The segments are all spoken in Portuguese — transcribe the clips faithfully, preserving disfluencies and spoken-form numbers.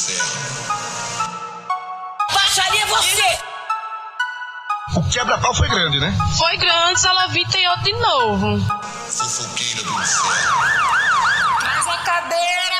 céu. Baixaria você! O quebra-pau foi grande, né? Foi grande, Salavita e outro de novo. Fofoqueira do céu. Traz a cadeira,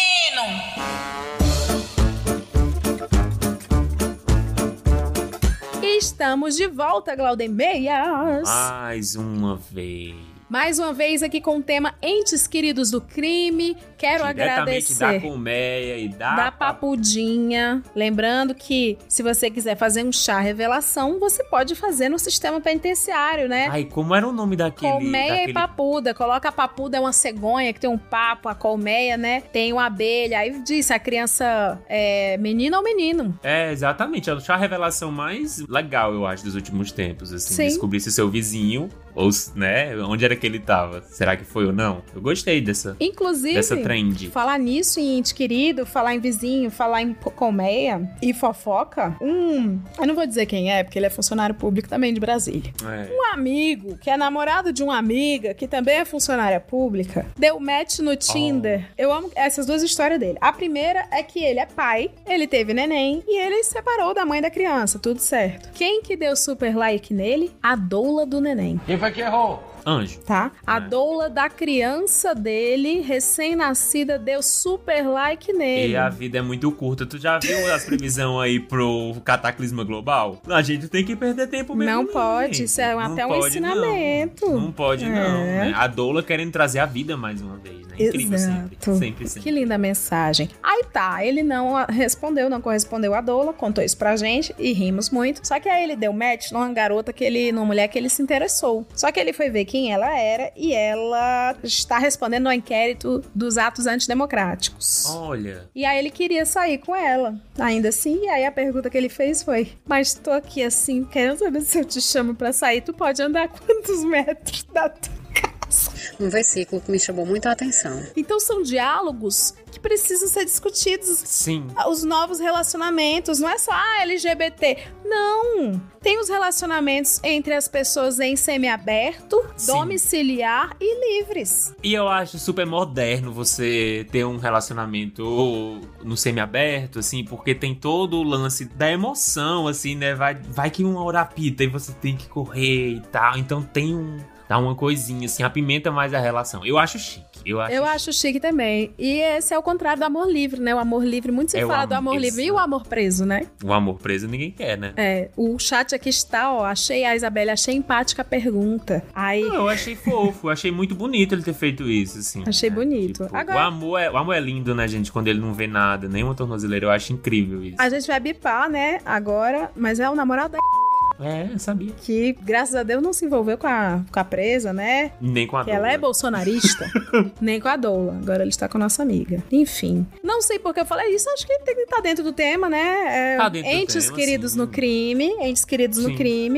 menino! Estamos de volta, Glaudemeias. Mais uma vez. Mais uma vez aqui com o tema Entes Queridos do Crime. Quero agradecer da colmeia e da... da papudinha. Lembrando que se você quiser fazer um chá revelação, você pode fazer no sistema penitenciário, né? Ai, como era o nome daquele... Colmeia daquele... e papuda. Coloca a papuda, é uma cegonha que tem um papo, a colmeia, né? Tem uma abelha. Aí diz se a criança é menina ou menino. É, exatamente. É o chá revelação mais legal, eu acho, dos últimos tempos. Assim, Sim. Descobrir se seu vizinho, ou, né, onde era que ele tava. Será que foi ou não? Eu gostei dessa, Inclusive, dessa trend. Falar nisso em ente querido, falar em vizinho, falar em colmeia e fofoca. Um, eu não vou dizer quem é, porque ele é funcionário público também de Brasília. É. Um amigo, que é namorado de uma amiga, que também é funcionária pública, deu match no Tinder. Oh. Eu amo essas duas histórias dele. A primeira é que ele é pai, ele teve neném e ele se separou da mãe da criança, tudo certo. Quem que deu super like nele? A doula do neném. Quem foi que errou? Anjo. Tá? A É. doula da criança dele, recém-nascida, deu super like nele. E a vida é muito curta. Tu já viu as previsões aí pro cataclisma global? A gente tem que perder tempo mesmo. Não não, pode, gente. isso é Não até um pode, ensinamento. Não, não pode, É. não. Né? A doula querendo trazer a vida mais uma vez, né? Incrível sempre. Exato. Sempre, sempre. Que linda mensagem. Aí tá, ele não respondeu, não correspondeu à doula, contou isso pra gente e rimos muito. Só que aí ele deu match numa garota que ele, numa mulher que ele se interessou. Só que ele foi ver quem ela era e ela está respondendo ao inquérito dos atos antidemocráticos. Olha. E aí ele queria sair com ela, ainda assim, e aí a pergunta que ele fez foi: mas tô aqui assim, querendo saber se eu te chamo pra sair, tu pode andar quantos metros da tua casa? Um versículo que me chamou muito a atenção. Então são diálogos que precisam ser discutidos. Sim. Os novos relacionamentos, não é só ah, L G B T. Não! Tem os relacionamentos entre as pessoas em semiaberto, Sim. domiciliar e livres. E eu acho super moderno você ter um relacionamento no semiaberto, assim, porque tem todo o lance da emoção, assim, né? Vai, vai que uma hora apita e você tem que correr e tal. Então tem um... Dá uma coisinha, assim, apimenta mais a relação. Eu acho chique. Eu acho, Eu chique. acho chique também. E esse é o contrário do amor livre, né? O amor livre, muito se É o fala do amor- amor livre. E exato. o amor preso, né? O amor preso ninguém quer, né? É, o chat aqui está, ó. Achei a Isabelle, achei empática a pergunta. Aí, Não, eu achei fofo, eu achei muito bonito ele ter feito isso, assim. Achei né? bonito. Tipo, Agora- o, amor é, o amor é lindo, né, gente? Quando ele não vê nada, nenhuma tornozeleira, eu acho incrível isso. a gente vai bipar, né? Agora, mas é o namorado da É, eu sabia. que, graças a Deus, não se envolveu com a, com a presa, né? Nem com a Que ela é doula. bolsonarista, nem com a doula. Agora ele está com a nossa amiga. Enfim. Não sei por que eu falei isso, acho que tem que estar dentro do tema, né? É, Tá dentro do entes tema, queridos sim. no crime. Entes queridos no Sim. crime.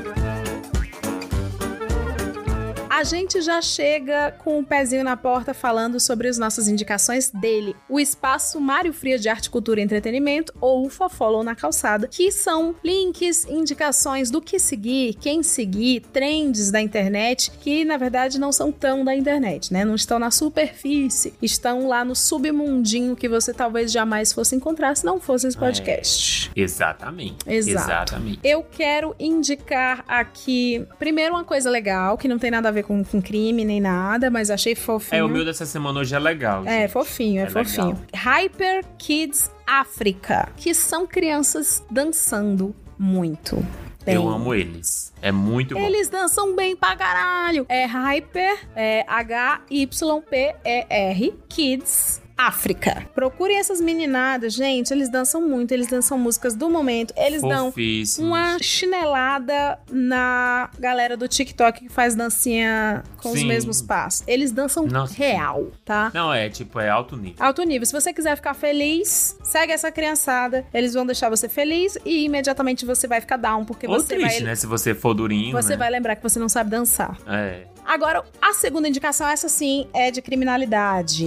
A gente já chega com o pezinho na porta falando sobre as nossas indicações dele, o espaço Mário Frias de Arte, Cultura e Entretenimento, ou o Fofollow na Calçada, que são links, indicações do que seguir, quem seguir, trends da internet, que na verdade não são tão da internet, né? Não estão na superfície, estão lá no submundinho que você talvez jamais fosse encontrar se não fosse esse podcast. É, exatamente. Exato. Exatamente. Eu quero indicar aqui, primeiro, uma coisa legal, que não tem nada a ver com, com crime nem nada, mas achei fofinho. É, o meu dessa semana hoje é legal. É, gente. fofinho, é, É fofinho. legal. Hyper Kids África, que são crianças dançando muito bem. Eu amo eles. É muito bom. Eles dançam bem pra caralho. É Hyper, é H Y P E R, Kids África. Procurem essas meninadas, gente. Eles dançam muito, eles dançam músicas do momento. Eles dão Fofíssimos. uma chinelada na galera do TikTok que faz dancinha com os Sim. mesmos passos. Eles dançam Nossa. real, tá? Não, é tipo, é alto nível. Alto nível. Se você quiser ficar feliz, segue essa criançada. Eles vão deixar você feliz e imediatamente você vai ficar down, porque Ou você triste, vai... né? Se você for durinho, Você né? vai lembrar que você não sabe dançar. É. Agora, a segunda indicação, essa sim, é de criminalidade.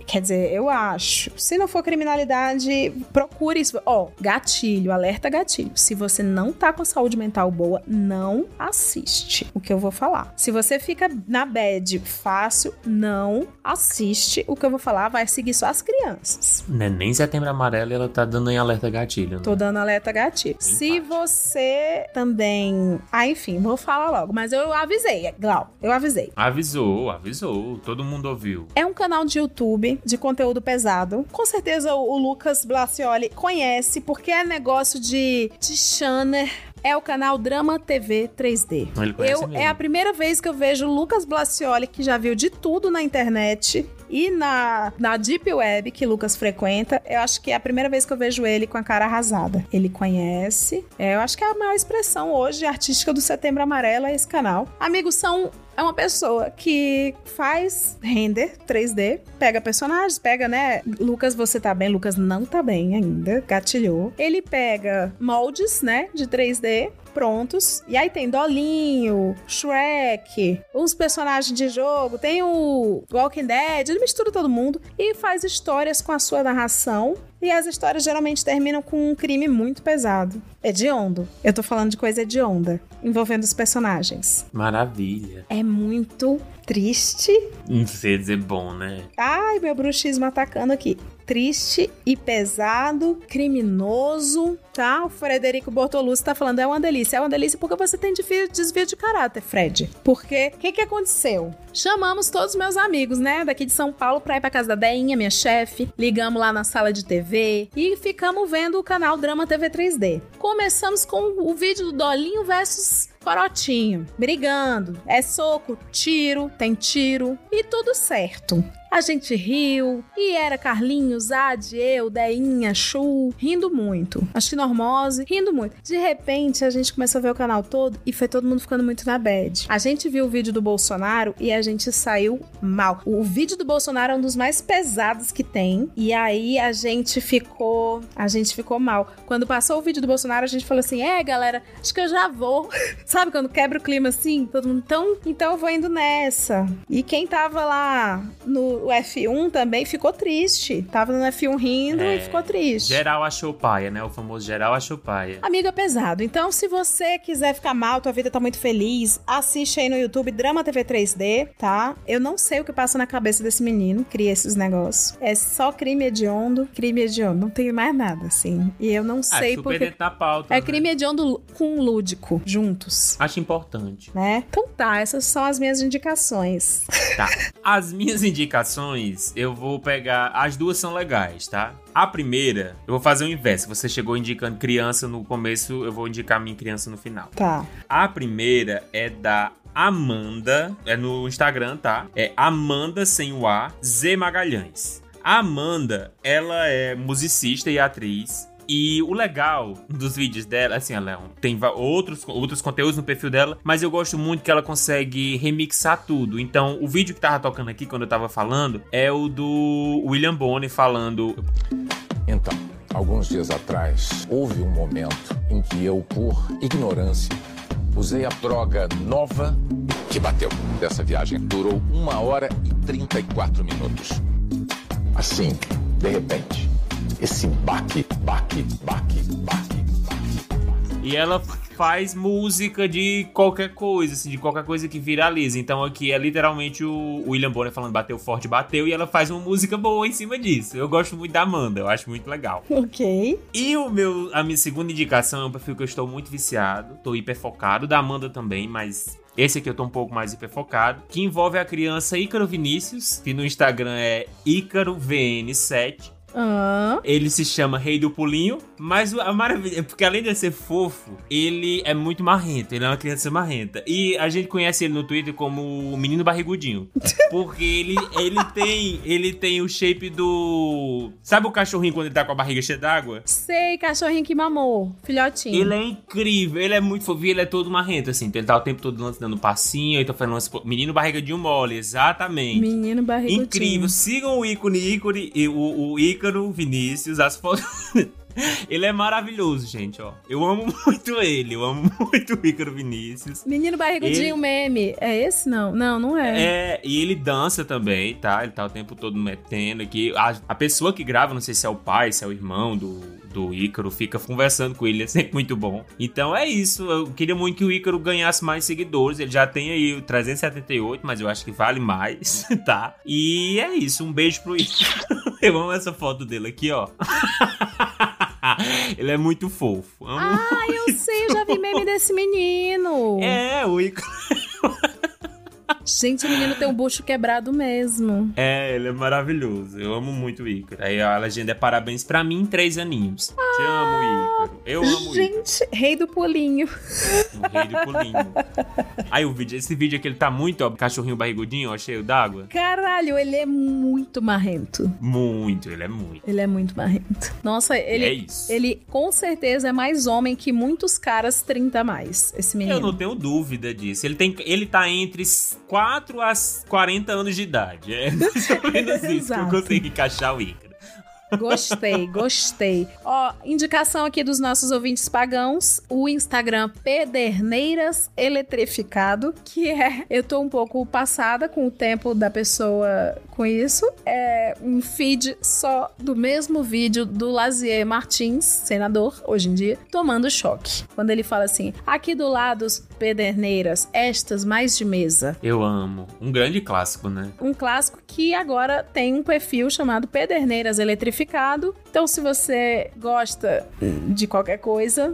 Quer dizer, eu acho. Se não for criminalidade, procure isso. Ó, gatilho, alerta gatilho. Se você não tá com a saúde mental boa, não assiste o que eu vou falar. Se você fica na bad fácil, não assiste o que eu vou falar. Vai seguir só as crianças. Não é nem Setembro Amarelo e ela tá dando em alerta gatilho, né? Tô dando alerta gatilho. Bem Se fácil. você também... Ah, enfim, vou falar logo. Mas eu avisei, Glau. Eu avisei. Avisou, avisou. Todo mundo ouviu. É um canal de YouTube de conteúdo pesado. Com certeza o, o Lucas Blacioli conhece, porque é negócio de, de Shanner. É o canal Drama T V três D. Ele conhece Eu, mesmo. é a primeira vez que eu vejo o Lucas Blacioli, que já viu de tudo na internet e na, na Deep Web que Lucas frequenta. Eu acho que é a primeira vez que eu vejo ele com a cara arrasada. Ele conhece. É, eu acho que é a maior expressão hoje artística do Setembro Amarelo é esse canal. Amigos, são... É uma pessoa que faz render três D, pega personagens, pega, né? Lucas, você tá bem? Lucas não tá bem ainda, gatilhou. Ele pega moldes, né, de três D, prontos. E aí tem Dolinho, Shrek, uns personagens de jogo, tem o Walking Dead, ele mistura todo mundo e faz histórias com a sua narração. E as histórias geralmente terminam com um crime muito pesado. Hediondo. Eu tô falando de coisa hedionda, envolvendo os personagens. Maravilha. É muito triste. Não sei dizer bom, né? Ai, meu bruxismo atacando aqui. Triste e pesado, criminoso, tá? O Frederico Bortolucci tá falando, é uma delícia. É uma delícia porque você tem desvio, desvio de caráter, Fred. Porque, o que que aconteceu? Chamamos todos os meus amigos, né, daqui de São Paulo pra ir pra casa da Deinha, minha chefe. Ligamos lá na sala de T V e ficamos vendo o canal Drama T V três D. Começamos com o vídeo do Dolinho versus Corotinho, brigando. É soco, tiro, tem tiro e tudo certo. A gente riu, e era Carlinhos, Ad, eu, Deinha, Chu, rindo muito. Acho que Normose, rindo muito. De repente, a gente começou a ver o canal todo e foi todo mundo ficando muito na bad. A gente viu o vídeo do Bolsonaro e a gente saiu mal. O vídeo do Bolsonaro é um dos mais pesados que tem, e aí a gente ficou, a gente ficou mal. Quando passou o vídeo do Bolsonaro, a gente falou assim, é, galera, acho que eu já vou. Sabe quando quebra o clima assim? Todo mundo, então, então eu vou indo nessa. E quem tava lá no o F um também ficou triste. Tava no F um rindo É, e ficou triste. Geral achou paia, né? O famoso geral achou paia. Amigo, é pesado. Então, se você quiser ficar mal, tua vida tá muito feliz, assiste aí no YouTube Drama T V três D, tá? Eu não sei o que passa na cabeça desse menino, cria esses negócios. É só crime hediondo, crime hediondo. Não tem mais nada, assim. E eu não Ah, sei super porque... dentro da pauta. É né? crime hediondo com lúdico, juntos, Acho importante. né? Então tá, essas são as minhas indicações. Tá. As minhas indicações, eu vou pegar... As duas são legais, tá? A primeira, eu vou fazer o inverso. Você chegou indicando criança no começo, eu vou indicar minha criança no final. Tá. A primeira é da Amanda, é no Instagram, tá? É Amanda sem o A, Z Magalhães. A Amanda, ela é musicista e atriz. E o legal dos vídeos dela, assim, ela é um, tem va- outros, outros conteúdos no perfil dela, mas eu gosto muito que ela consegue remixar tudo. Então, o vídeo que tava tocando aqui, quando eu tava falando, é o do William Bonner falando... Então, alguns dias atrás, houve um momento em que eu, por ignorância, usei a droga nova que bateu. Dessa viagem durou uma hora e trinta e quatro minutos. Assim, de repente... Esse baque, baque, baque, baque, baque. E ela faz música de qualquer coisa, assim, de qualquer coisa que viraliza. Então aqui é literalmente o William Bonner falando bateu forte, bateu, e ela faz uma música boa em cima disso. Eu gosto muito da Amanda, eu acho muito legal. Ok. E o meu, a minha segunda indicação é um perfil que eu estou muito viciado, tô hiper focado, da Amanda também, mas... Esse aqui eu tô um pouco mais hiper focado, que envolve a criança Ícaro Vinícius, que no Instagram é Ícaro V N sete. Ah. Ele se chama Rei do Pulinho, mas a maravilha é porque além de ser fofo, ele é muito marrento, ele é uma criança marrenta. E a gente conhece ele no Twitter como o Menino Barrigudinho, porque ele, ele, tem, ele tem o shape do... Sabe o cachorrinho quando ele tá com a barriga cheia d'água? Sei, cachorrinho que mamou, filhotinho. Ele é incrível, ele é muito fofo e ele é todo marrento, assim. Então ele tá o tempo todo dando passinho, então fazendo lance... Menino Barrigadinho Mole, exatamente. Menino barrigudinho. Incrível, sigam o ícone, ícone e o, o Ícaro Vinícius, as fotos... Ele é maravilhoso, gente, ó. Eu amo muito ele, eu amo muito o Ícaro Vinícius. Menino barrigudinho ele... meme. É esse, não? Não, não é. É, e ele dança também, tá? Ele tá o tempo todo metendo aqui. A, a pessoa que grava, não sei se é o pai, se é o irmão do, do Ícaro, fica conversando com ele, é sempre muito bom. Então é isso, eu queria muito que o Ícaro ganhasse mais seguidores. Ele já tem aí o trezentos e setenta e oito, mas eu acho que vale mais, tá? E é isso, um beijo pro Ícaro. Eu amo essa foto dele aqui, ó. Ele é muito fofo. Amo ah, eu muito. sei, eu já vi meme desse menino. É, o Ícaro. Gente, o menino tem um bucho quebrado mesmo. É, ele é maravilhoso. Eu amo muito o Ícaro. Aí a legenda é parabéns pra mim, três aninhos. Ah, te amo, Ícaro. Eu amo gente, Ícaro. Gente, rei do pulinho. O rei do pulinho. Aí o vídeo, esse vídeo aqui, ele tá muito, ó, cachorrinho barrigudinho, ó, cheio d'água. Caralho, ele é muito marrento. Muito, ele é muito. Ele é muito marrento. Nossa, ele... É isso. Ele, com certeza, é mais homem que muitos caras trinta a mais, esse menino. Eu não tenho dúvida disso. Ele, tem, ele tá entre quatro a quarenta anos de idade. É mais ou menos isso que eu consigo encaixar o Ícaro. Gostei, gostei. Ó, indicação aqui dos nossos ouvintes pagãos, o Instagram Pederneiras Eletrificado, que é, eu tô um pouco passada com o tempo da pessoa com isso, é um feed só do mesmo vídeo do Lazier Martins, senador, hoje em dia, tomando choque. Quando ele fala assim, aqui do lado, Pederneiras, estas mais de mesa. Eu amo. Um grande clássico, né? Um clássico que agora tem um perfil chamado Pederneiras Eletrificado. Então, se você gosta de qualquer coisa,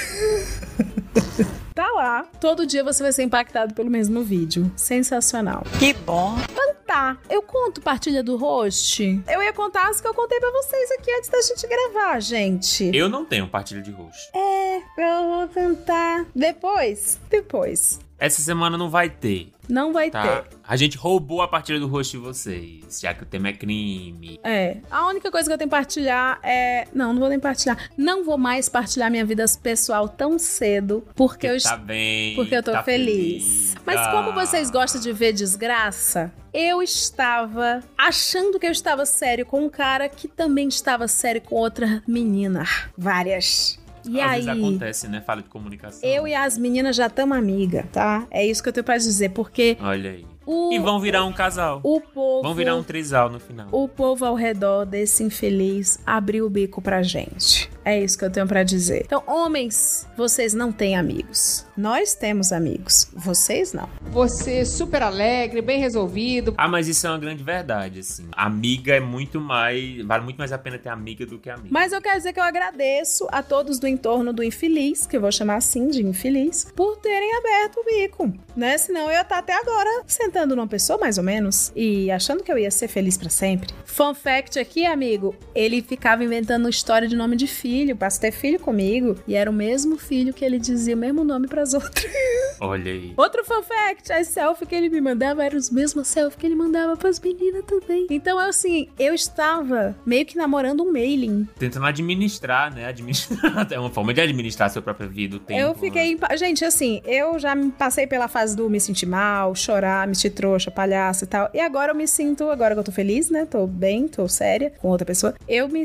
tá lá. Todo dia você vai ser impactado pelo mesmo vídeo. Sensacional. Que bom. Então tá. Eu conto partilha do host? Eu ia contar as que eu contei pra vocês aqui antes da gente gravar, gente. Eu não tenho partilha de host. É, eu vou contar depois. Depois. Essa semana não vai ter. Não vai tá? ter. A gente roubou a partilha do host de vocês, já que o tema é crime. É. A única coisa que eu tenho que partilhar é... Não, não vou nem partilhar. Não vou mais partilhar minha vida pessoal tão cedo, porque, porque eu... Tá bem, porque eu tô tá feliz. feliz. Mas ah. como vocês gostam de ver desgraça, eu estava achando que eu estava sério com um cara que também estava sério com outra menina. Várias. E Às aí, vezes acontece, né? Falha de comunicação. Eu e as meninas já estamos amiga, tá? É isso que eu tenho pra dizer, porque... Olha aí. O, e vão virar um casal. O povo... Vão virar um trisal no final. O povo ao redor desse infeliz abriu o bico pra gente. É isso que eu tenho pra dizer. Então, homens, vocês não têm amigos. Nós temos amigos. Vocês não. Você super alegre, bem resolvido. Ah, mas isso é uma grande verdade, assim. Amiga é muito mais... Vale muito mais a pena ter amiga do que amiga. Mas eu quero dizer que eu agradeço a todos do entorno do infeliz, que eu vou chamar assim de infeliz, por terem aberto o bico, né? Senão eu ia estar até agora sentando numa pessoa, mais ou menos, e achando que eu ia ser feliz pra sempre. Fun fact aqui, amigo, ele ficava inventando história de nome de filho, pra ter filho comigo, e era o mesmo filho que ele dizia o mesmo nome pras outras. Olha aí. Outro fun fact, as selfies que ele me mandava eram os mesmos selfies que ele mandava pras meninas também. Então, assim, eu estava meio que namorando um mailing. Tentando administrar, né? Administrar. É uma forma de administrar a sua própria vida, o tempo. Eu fiquei... Né? Gente, assim, eu já passei pela fase do me sentir mal, chorar, me sentir trouxa, palhaça e tal. E agora eu me sinto... Agora que eu tô feliz, né? Tô bem, tô séria com outra pessoa. Eu me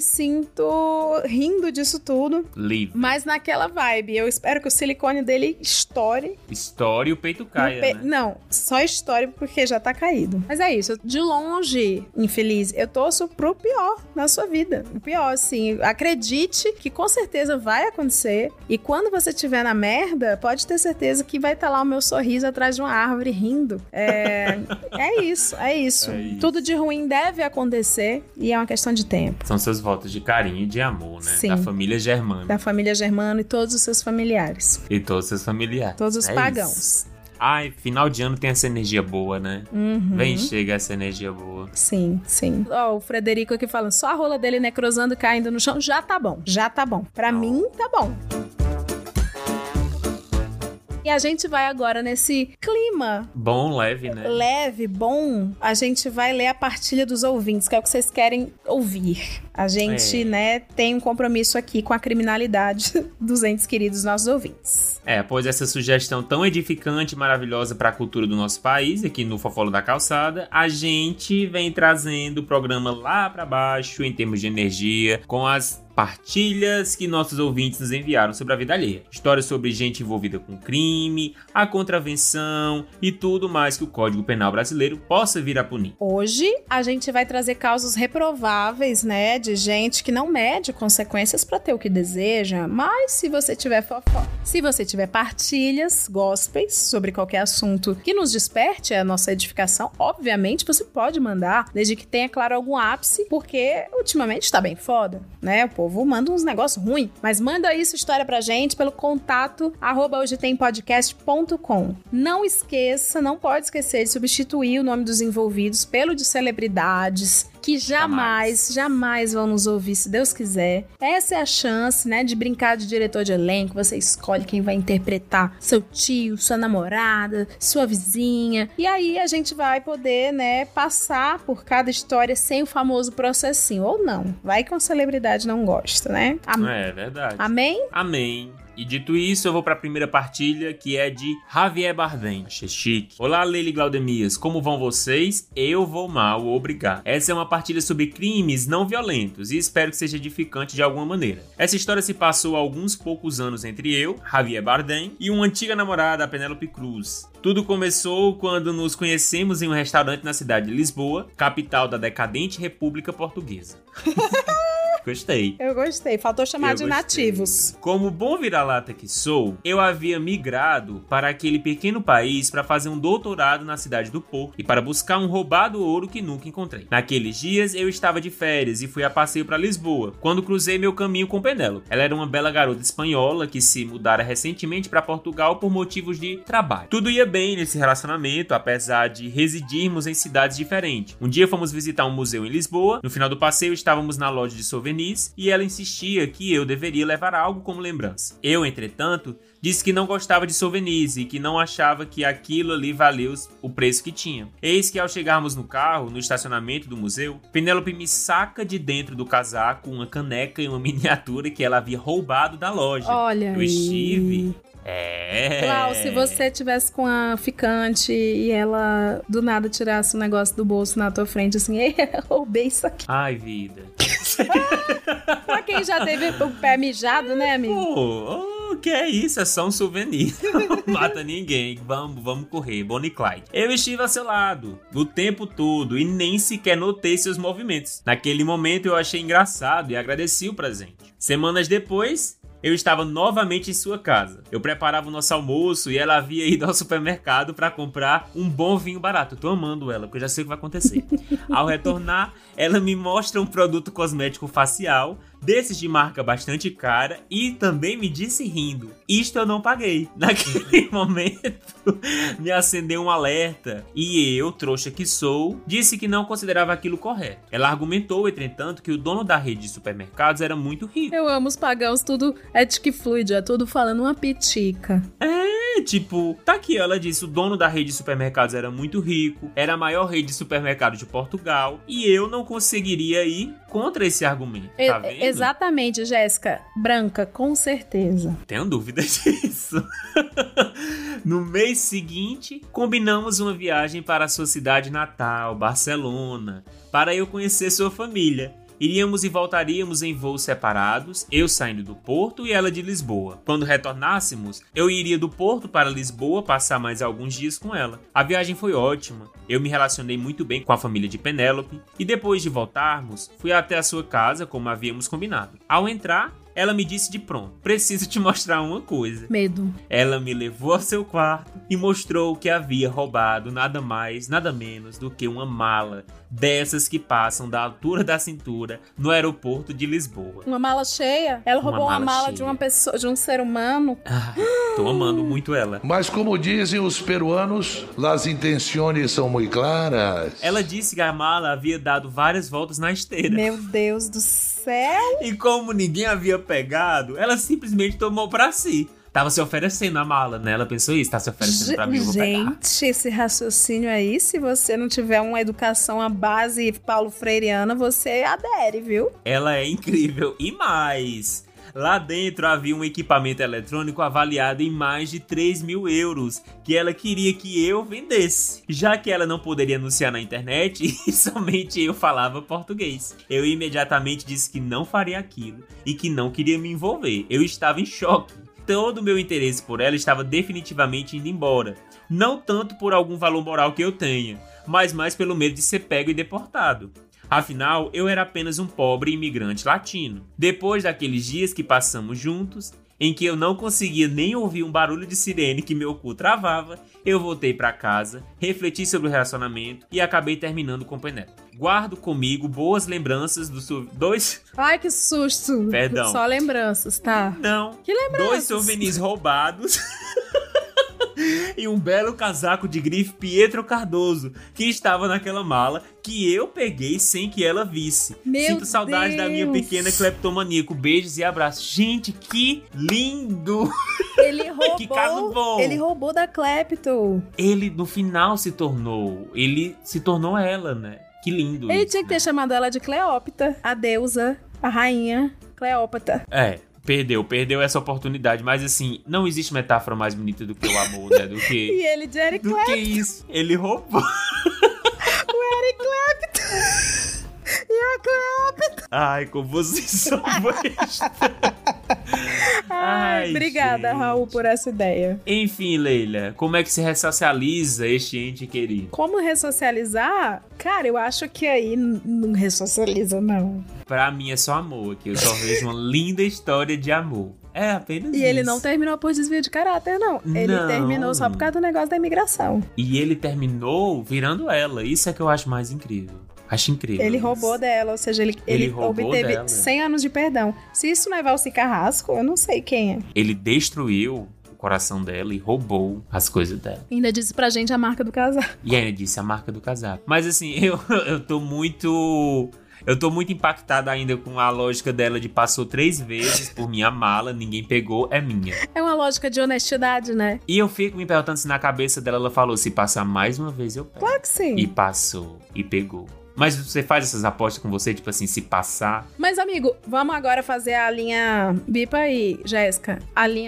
sinto rindo disso tudo. Livre. Mas naquela vibe. Eu espero que o silicone dele estoure. Estoure e o peito caia, pe... né? Não, só estoure porque já tá caído. Mas é isso. De longe, infeliz, eu torço pro pior na sua vida. O pior, assim. Acredite que com certeza vai acontecer. E quando você estiver na merda, pode ter certeza que vai estar lá o meu sorriso atrás de uma árvore rindo. É, é isso, é isso. É isso. Tudo de ruim deve acontecer e é uma questão de tempo. São seus votos de carinho e de amor, né? Sim. Da família Germano. Da família Germano e todos os seus familiares. E todos os seus familiares. Todos os é pagãos. Isso. Ai, final de ano tem essa energia boa, né? Uhum. Vem, chega essa energia boa. Sim, sim. Ó, oh, o Frederico aqui falando, só a rola dele necrosando e caindo no chão, já tá bom. Já tá bom. Pra oh. mim, tá bom. E a gente vai agora nesse clima... Bom, leve, né? Leve, bom. A gente vai ler a partilha dos ouvintes, que é o que vocês querem ouvir. A gente, é. né, tem um compromisso aqui com a criminalidade dos entes queridos nossos ouvintes. É, após essa sugestão tão edificante e maravilhosa para a cultura do nosso país, aqui no Fofolo da Calçada, a gente vem trazendo o programa lá para baixo, em termos de energia, com as partilhas que nossos ouvintes nos enviaram sobre a vida alheia. Histórias sobre gente envolvida com crime, a contravenção e tudo mais que o Código Penal brasileiro possa vir a punir. Hoje a gente vai trazer casos reprováveis, né, de gente que não mede consequências pra ter o que deseja, mas se você tiver fofó, se você tiver partilhas, gospels sobre qualquer assunto que nos desperte a nossa edificação, obviamente você pode mandar, desde que tenha, claro, algum ápice, porque ultimamente tá bem foda, né? O povo manda uns negócios ruins, mas manda aí sua história pra gente pelo contato arroba hoje tem podcast ponto com. Não esqueça, não pode esquecer de substituir o nome dos envolvidos pelo de celebridades, que jamais, jamais vão nos ouvir, se Deus quiser. Essa é a chance, né, de brincar de diretor de elenco. Você escolhe quem vai interpretar seu tio, sua namorada, sua vizinha. E aí a gente vai poder, né, passar por cada história sem o famoso processinho. Ou não. Vai que uma celebridade não gosta, né? Am- É verdade. Amém? Amém. E dito isso, eu vou para a primeira partilha, que é de Javier Bardem. Achei chique. Olá, Leila e Glaudemias. Como vão vocês? Eu vou mal, obrigado. Essa é uma partilha sobre crimes não violentos e espero que seja edificante de alguma maneira. Essa história se passou há alguns poucos anos entre eu, Javier Bardem, e uma antiga namorada, a Penélope Cruz. Tudo começou quando nos conhecemos em um restaurante na cidade de Lisboa, capital da decadente República Portuguesa. Gostei. Eu gostei. Faltou chamar Eu de gostei. nativos. Como bom vira-lata que sou, eu havia migrado para aquele pequeno país para fazer um doutorado na cidade do Porto e para buscar um roubado ouro que nunca encontrei. Naqueles dias, eu estava de férias e fui a passeio para Lisboa, quando cruzei meu caminho com Penélope. Ela era uma bela garota espanhola que se mudara recentemente para Portugal por motivos de trabalho. Tudo ia bem nesse relacionamento, apesar de residirmos em cidades diferentes. Um dia fomos visitar um museu em Lisboa, no final do passeio estávamos na loja de souvenirs e ela insistia que eu deveria levar algo como lembrança. Eu, entretanto, disse que não gostava de souvenirs e que não achava que aquilo ali valeu o preço que tinha. Eis que ao chegarmos no carro, no estacionamento do museu, Penélope me saca de dentro do casaco uma caneca e uma miniatura que ela havia roubado da loja. Olha Eu aí. estive... É. Clau, se você tivesse com a ficante e ela do nada tirasse um negócio do bolso na tua frente, assim, ei, roubei isso aqui. Ai, vida. Pra quem já teve o pé mijado, né, amigo? Pô, oh, que é isso? É só um souvenir. Não mata ninguém. Vamos, vamos correr. Bonnie e Clyde. Eu estive a seu lado o tempo todo e nem sequer notei seus movimentos. Naquele momento eu achei engraçado e agradeci o presente. Semanas depois, eu estava novamente em sua casa. Eu preparava o nosso almoço e ela havia ido ao supermercado para comprar um bom vinho barato. Eu tô amando ela, porque eu já sei o que vai acontecer. Ao retornar, ela me mostra um produto cosmético facial, desses de marca bastante cara, e também me disse rindo: isto eu não paguei. Naquele momento, me acendeu um alerta e eu, trouxa que sou, disse que não considerava aquilo correto. Ela argumentou, entretanto, que o dono da rede de supermercados era muito rico. Eu amo os pagãos, tudo é tique fluid, é tudo falando uma pitica. É, tipo, tá aqui, ela disse, o dono da rede de supermercados era muito rico, era a maior rede de supermercados de Portugal, e eu não conseguiria ir contra esse argumento, tá vendo? É, exatamente, Jéssica. Branca, com certeza. Tenho dúvida disso. No mês seguinte, combinamos uma viagem para a sua cidade natal, Barcelona, para eu conhecer sua família. Iríamos e voltaríamos em voos separados, eu saindo do Porto e ela de Lisboa. Quando retornássemos, eu iria do Porto para Lisboa passar mais alguns dias com ela. A viagem foi ótima, eu me relacionei muito bem com a família de Penélope e depois de voltarmos, fui até a sua casa como havíamos combinado. Ao entrar, ela me disse de pronto: preciso te mostrar uma coisa. Medo. Ela me levou ao seu quarto e mostrou que havia roubado nada mais, nada menos do que uma mala dessas que passam da altura da cintura no aeroporto de Lisboa. Uma mala cheia? Ela Uma roubou uma mala mala cheia. de uma pessoa, de um ser humano. Ah, tô amando muito ela. Mas como dizem os peruanos, las intenciones são muito claras. Ela disse que a mala havia dado várias voltas na esteira. Meu Deus do céu. E como ninguém havia pegado, ela simplesmente tomou pra si. Tava se oferecendo a mala, né? Ela pensou isso, tá se oferecendo pra mim, eu vou pegar. Gente, esse raciocínio aí, se você não tiver uma educação à base Paulo Freireana, você adere, viu? Ela é incrível. E mais, Lá dentro havia um equipamento eletrônico avaliado em mais de três mil euros, que ela queria que eu vendesse. Já que ela não poderia anunciar na internet, e somente eu falava português. Eu imediatamente disse que não faria aquilo e que não queria me envolver. Eu estava em choque. Todo o meu interesse por ela estava definitivamente indo embora. Não tanto por algum valor moral que eu tenha, mas mais pelo medo de ser pego e deportado. Afinal, eu era apenas um pobre imigrante latino. Depois daqueles dias que passamos juntos, em que eu não conseguia nem ouvir um barulho de sirene que meu cu travava, eu voltei para casa, refleti sobre o relacionamento e acabei terminando com o Penélope. Guardo comigo boas lembranças dos su- dois... Ai, que susto. Perdão. Só lembranças, tá? Não. Que lembranças? Dois souvenirs roubados... e um belo casaco de grife Pietro Cardoso, que estava naquela mala, que eu peguei sem que ela visse. Meu Sinto saudade Deus. da minha pequena cleptomaníaco. Beijos e abraços. Gente, que lindo! Ele roubou, Que caso bom. ele roubou da Clepto. Ele, no final, se tornou... Ele se tornou ela, né? Que lindo Ele isso, tinha que ter né? chamado ela de Cleópatra, a deusa, a rainha Cleópatra. É, perdeu, perdeu essa oportunidade. Mas assim, não existe metáfora mais bonita do que o amor, né? Do que... E ele de Eric Do Clapton. que isso? Ele roubou. O Eric Clapton. E a Cleópatra. Ai, como vocês são besta. Ai, obrigada, gente. Raul, por essa ideia. Enfim, Leila, como é que se ressocializa este ente querido? Como ressocializar? Cara, eu acho que aí n- não ressocializa, não. Pra mim é só amor aqui. Eu só vejo uma linda história de amor. É apenas E isso. ele não terminou por desvio de caráter, não. Ele Não. terminou só por causa do negócio da imigração. E ele terminou virando ela. Isso é que eu acho mais incrível. Acho incrível. Ele isso. roubou dela, ou seja, ele, Ele ele, roubou obteve dela. cem anos de perdão. Se isso não é Valci Carrasco, eu não sei quem é. Ele destruiu o coração dela e roubou as coisas dela. Ainda disse pra gente a marca do casaco. E ainda disse a marca do casaco. Mas assim, eu, eu tô muito... Eu tô muito impactado ainda com a lógica dela de passou três vezes por minha mala, ninguém pegou, é minha. É uma lógica de honestidade, né? E eu fico me perguntando se na cabeça dela ela falou, se passar mais uma vez eu pego. Claro que sim. E passou, e pegou. Mas você faz essas apostas com você, tipo assim, se passar... Mas, amigo, vamos agora fazer a linha... Bipa aí, Jéssica. A linha...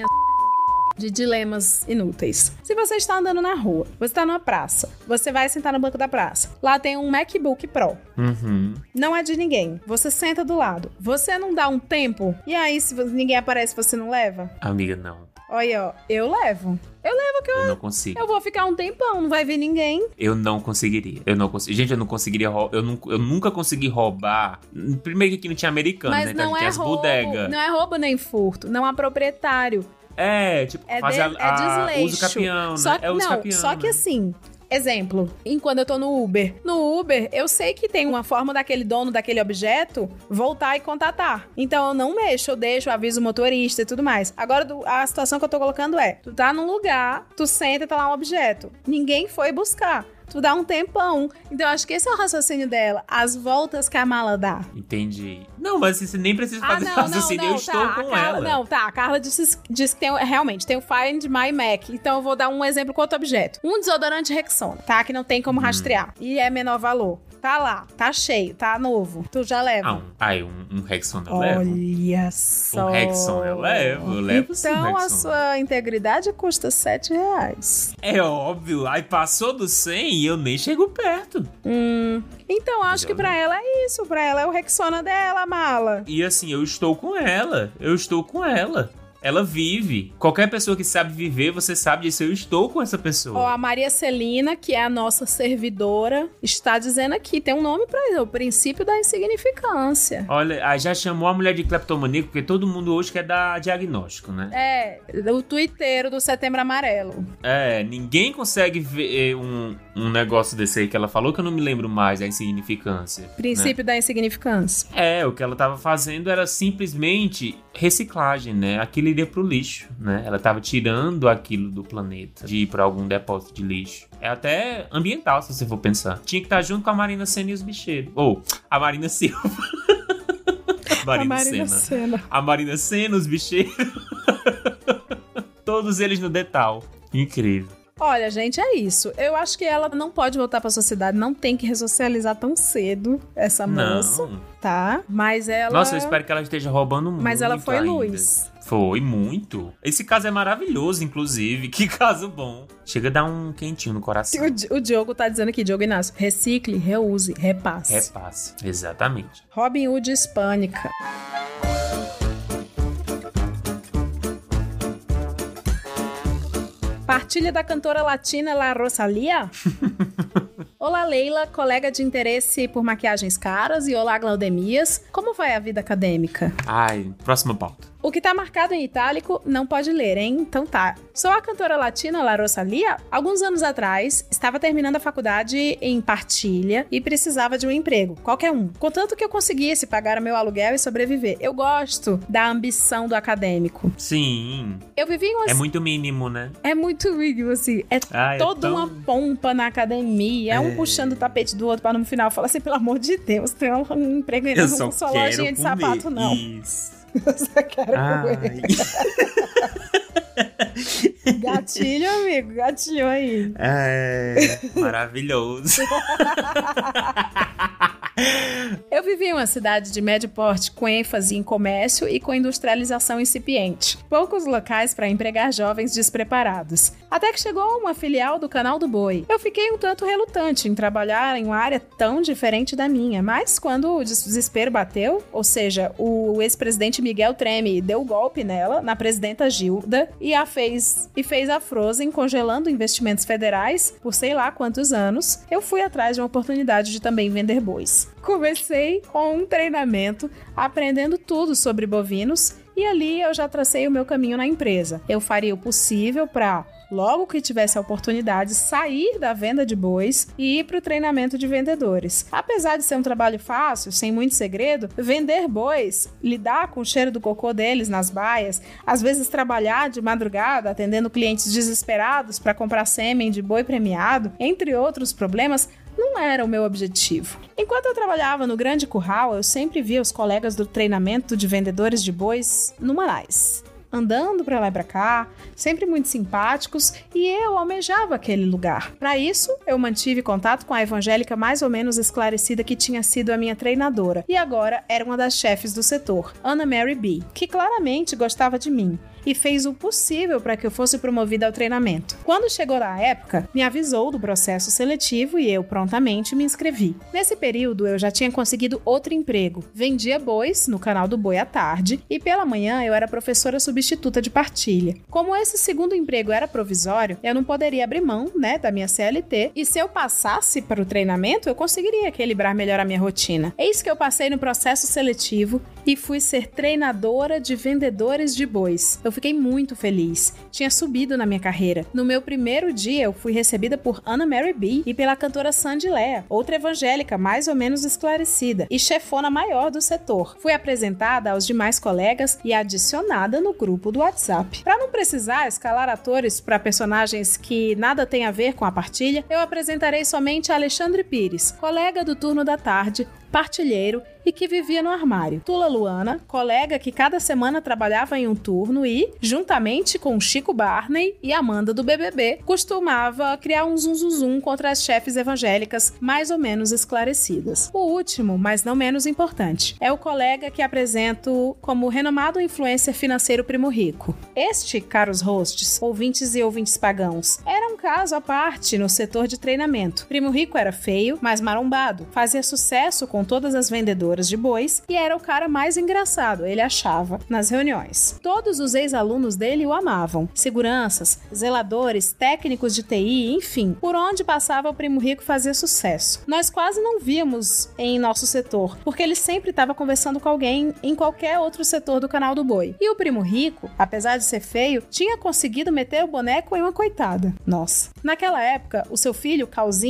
de dilemas inúteis. Se você está andando na rua, você está numa praça, você vai sentar no banco da praça. Lá tem um MacBook Pro. Uhum. Não é de ninguém. Você senta do lado. Você não dá um tempo? E aí, se ninguém aparece, você não leva? Amiga, não. Olha, ó, eu levo. Eu levo que eu... Eu não consigo. Eu vou ficar um tempão, não vai vir ninguém. Eu não conseguiria. Eu não consigo. Gente, eu não conseguiria roubar. Eu, nu- eu nunca consegui roubar. Primeiro que aqui não tinha americano, Mas né? Então não tinha é as roubo. bodegas. Não é roubo nem furto. Não há proprietário. É, tipo, É, fazer de, a, a, é desleixo. uso capião, né? Só, é uso não, capião, só que né? assim... Exemplo, em quando eu tô no Uber. No Uber, eu sei que tem uma forma daquele dono daquele objeto voltar e contatar. Então eu não mexo, eu deixo, eu aviso o motorista e tudo mais. Agora, do- a situação que eu tô colocando é: tu tá num lugar, tu senta e tá lá um objeto. Ninguém foi buscar. Tu dá um tempão. Então eu acho que esse é o raciocínio dela. As voltas que a mala dá. Entendi. Não, mas você nem precisa Ah, fazer não, raciocínio. não, não, Eu estou tá, com a Carla, ela. Não, tá, a Carla disse, disse que tem, realmente, tem o Find My Mac. Então eu vou dar um exemplo com outro objeto. Um desodorante Rexona, tá? Que não tem como Hum. rastrear. E é menor valor. Tá lá, tá cheio, tá novo. Tu já leva? Ah, um, ai, um, um Rexona eu levo. Olha só. Um Rexona eu levo, eu levo sim um Então a Rexona. sua integridade custa sete reais. É óbvio. Aí passou do cem e eu nem chego perto. Hum. Então acho que pra ela é isso. Pra ela é o Rexona dela, a mala. E assim, eu estou com ela. Eu estou com ela. Ela vive. Qualquer pessoa que sabe viver, você sabe disso. Eu estou com essa pessoa. Ó, a Maria Celina, que é a nossa servidora, está dizendo aqui, tem um nome pra isso, o princípio da insignificância. Olha, aí já chamou a mulher de cleptomaníaco, porque todo mundo hoje quer dar diagnóstico, né? É, o tuiteiro do Setembro Amarelo. É, ninguém consegue ver um, um negócio desse aí que ela falou, que eu não me lembro mais da insignificância. Princípio da insignificância. É, o que ela tava fazendo era simplesmente reciclagem, né? Aquilo iria pro lixo, né? Ela tava tirando aquilo do planeta, de ir pra algum depósito de lixo. É até ambiental, se você for pensar. Tinha que estar junto com a Marina Sena e os bicheiros. Ou, a Marina Silva. Marina, a Marina Sena. Sena. A Marina Sena, os bicheiros. Todos eles no detal. Incrível. Olha, gente, é isso. Eu acho que ela não pode voltar pra sociedade, não tem que ressocializar tão cedo, essa moça, Não. tá? Mas ela... Nossa, eu espero que ela esteja roubando muito. Mas ela foi ainda. luz. Foi, muito. Esse caso é maravilhoso, inclusive. Que caso bom. Chega a dar um quentinho no coração. O, Di- o Diogo tá dizendo aqui, Diogo Inácio, recicle, reuse, repasse. Repasse. Exatamente. Robin Hood hispânica. Partilha da cantora latina La Rosalía? Olá, Leila, colega de interesse por maquiagens caras, e olá, Glaudemias. Como vai a vida acadêmica? Ai, próxima pauta. O que tá marcado em itálico não pode ler, hein? Então tá. Sou a cantora latina La Rosalía. Alguns anos atrás, estava terminando a faculdade em Partilha e precisava de um emprego, qualquer um. Contanto que eu conseguisse pagar o meu aluguel e sobreviver. Eu gosto da ambição do acadêmico. Sim. Eu vivi em uma... É muito mínimo, né? É muito rígido, assim. É Ah, é toda tão- uma pompa na academia. É um É. puxando o tapete do outro para no final falar assim, pelo amor de Deus, tem um emprego aí Eu na só sua quero lojinha de comer. sapato, não. Isso. Eu só quero comer. Ai. Gatilho, amigo. Gatilho aí. É maravilhoso. Eu vivi em uma cidade de médio porte com ênfase em comércio e com industrialização incipiente. Poucos locais para empregar jovens despreparados. Até que chegou uma filial do Canal do Boi. Eu fiquei um tanto relutante em trabalhar em uma área tão diferente da minha, mas quando o desespero bateu, ou seja, o ex-presidente Miguel Treme deu golpe nela, na presidenta Gilda, e a fez, e fez a Frozen congelando investimentos federais por sei lá quantos anos, eu fui atrás de uma oportunidade de também vender bois. Comecei com um treinamento, aprendendo tudo sobre bovinos, e ali eu já tracei o meu caminho na empresa. Eu faria o possível para, logo que tivesse a oportunidade, sair da venda de bois e ir para o treinamento de vendedores. Apesar de ser um trabalho fácil, sem muito segredo, vender bois, lidar com o cheiro do cocô deles nas baias, às vezes trabalhar de madrugada atendendo clientes desesperados para comprar sêmen de boi premiado, entre outros problemas, não era o meu objetivo. Enquanto eu trabalhava no Grande Curral, eu sempre via os colegas do treinamento de vendedores de bois no Manais, andando pra lá e pra cá, sempre muito simpáticos, e eu almejava aquele lugar. Para isso, eu mantive contato com a evangélica mais ou menos esclarecida que tinha sido a minha treinadora, e agora era uma das chefes do setor, Anna Mary B., que claramente gostava de mim e fez o possível para que eu fosse promovida ao treinamento. Quando chegou a época, me avisou do processo seletivo e eu prontamente me inscrevi. Nesse período, eu já tinha conseguido outro emprego. Vendia bois no canal do Boi à tarde e pela manhã eu era professora substituta de Partilha. Como esse segundo emprego era provisório, eu não poderia abrir mão, né, da minha C L T, e se eu passasse para o treinamento, eu conseguiria equilibrar melhor a minha rotina. Eis que eu passei no processo seletivo e fui ser treinadora de vendedores de bois. Eu fiquei muito feliz. Tinha subido na minha carreira. No meu primeiro dia, eu fui recebida por Anna Mary B. e pela cantora Sandy Lea, outra evangélica mais ou menos esclarecida e chefona maior do setor. Fui apresentada aos demais colegas e adicionada no grupo do WhatsApp. Para não precisar escalar atores para personagens que nada têm a ver com a partilha, eu apresentarei somente Alexandre Pires, colega do turno da tarde, partilheiro e que vivia no armário. Tula Luana, colega que cada semana trabalhava em um turno e, juntamente com Chico Barney e Amanda do B B B, costumava criar um zum zum zum contra as chefes evangélicas mais ou menos esclarecidas. O último, mas não menos importante, é o colega que apresento como o renomado influencer financeiro Primo Rico. Este, caros hosts, ouvintes e ouvintes pagãos, era um caso à parte no setor de treinamento. Primo Rico era feio, mas marombado, fazia sucesso com todas as vendedoras de bois e era o cara mais engraçado, ele achava, nas reuniões. Todos os ex-alunos dele o amavam. Seguranças, zeladores, técnicos de T I, enfim, por onde passava o Primo Rico fazia sucesso. Nós quase não víamos em nosso setor, porque ele sempre estava conversando com alguém em qualquer outro setor do canal do Boi. E o Primo Rico, apesar de ser feio, tinha conseguido meter o boneco em uma coitada. Nossa. Naquela época, o seu filho, Calzinho,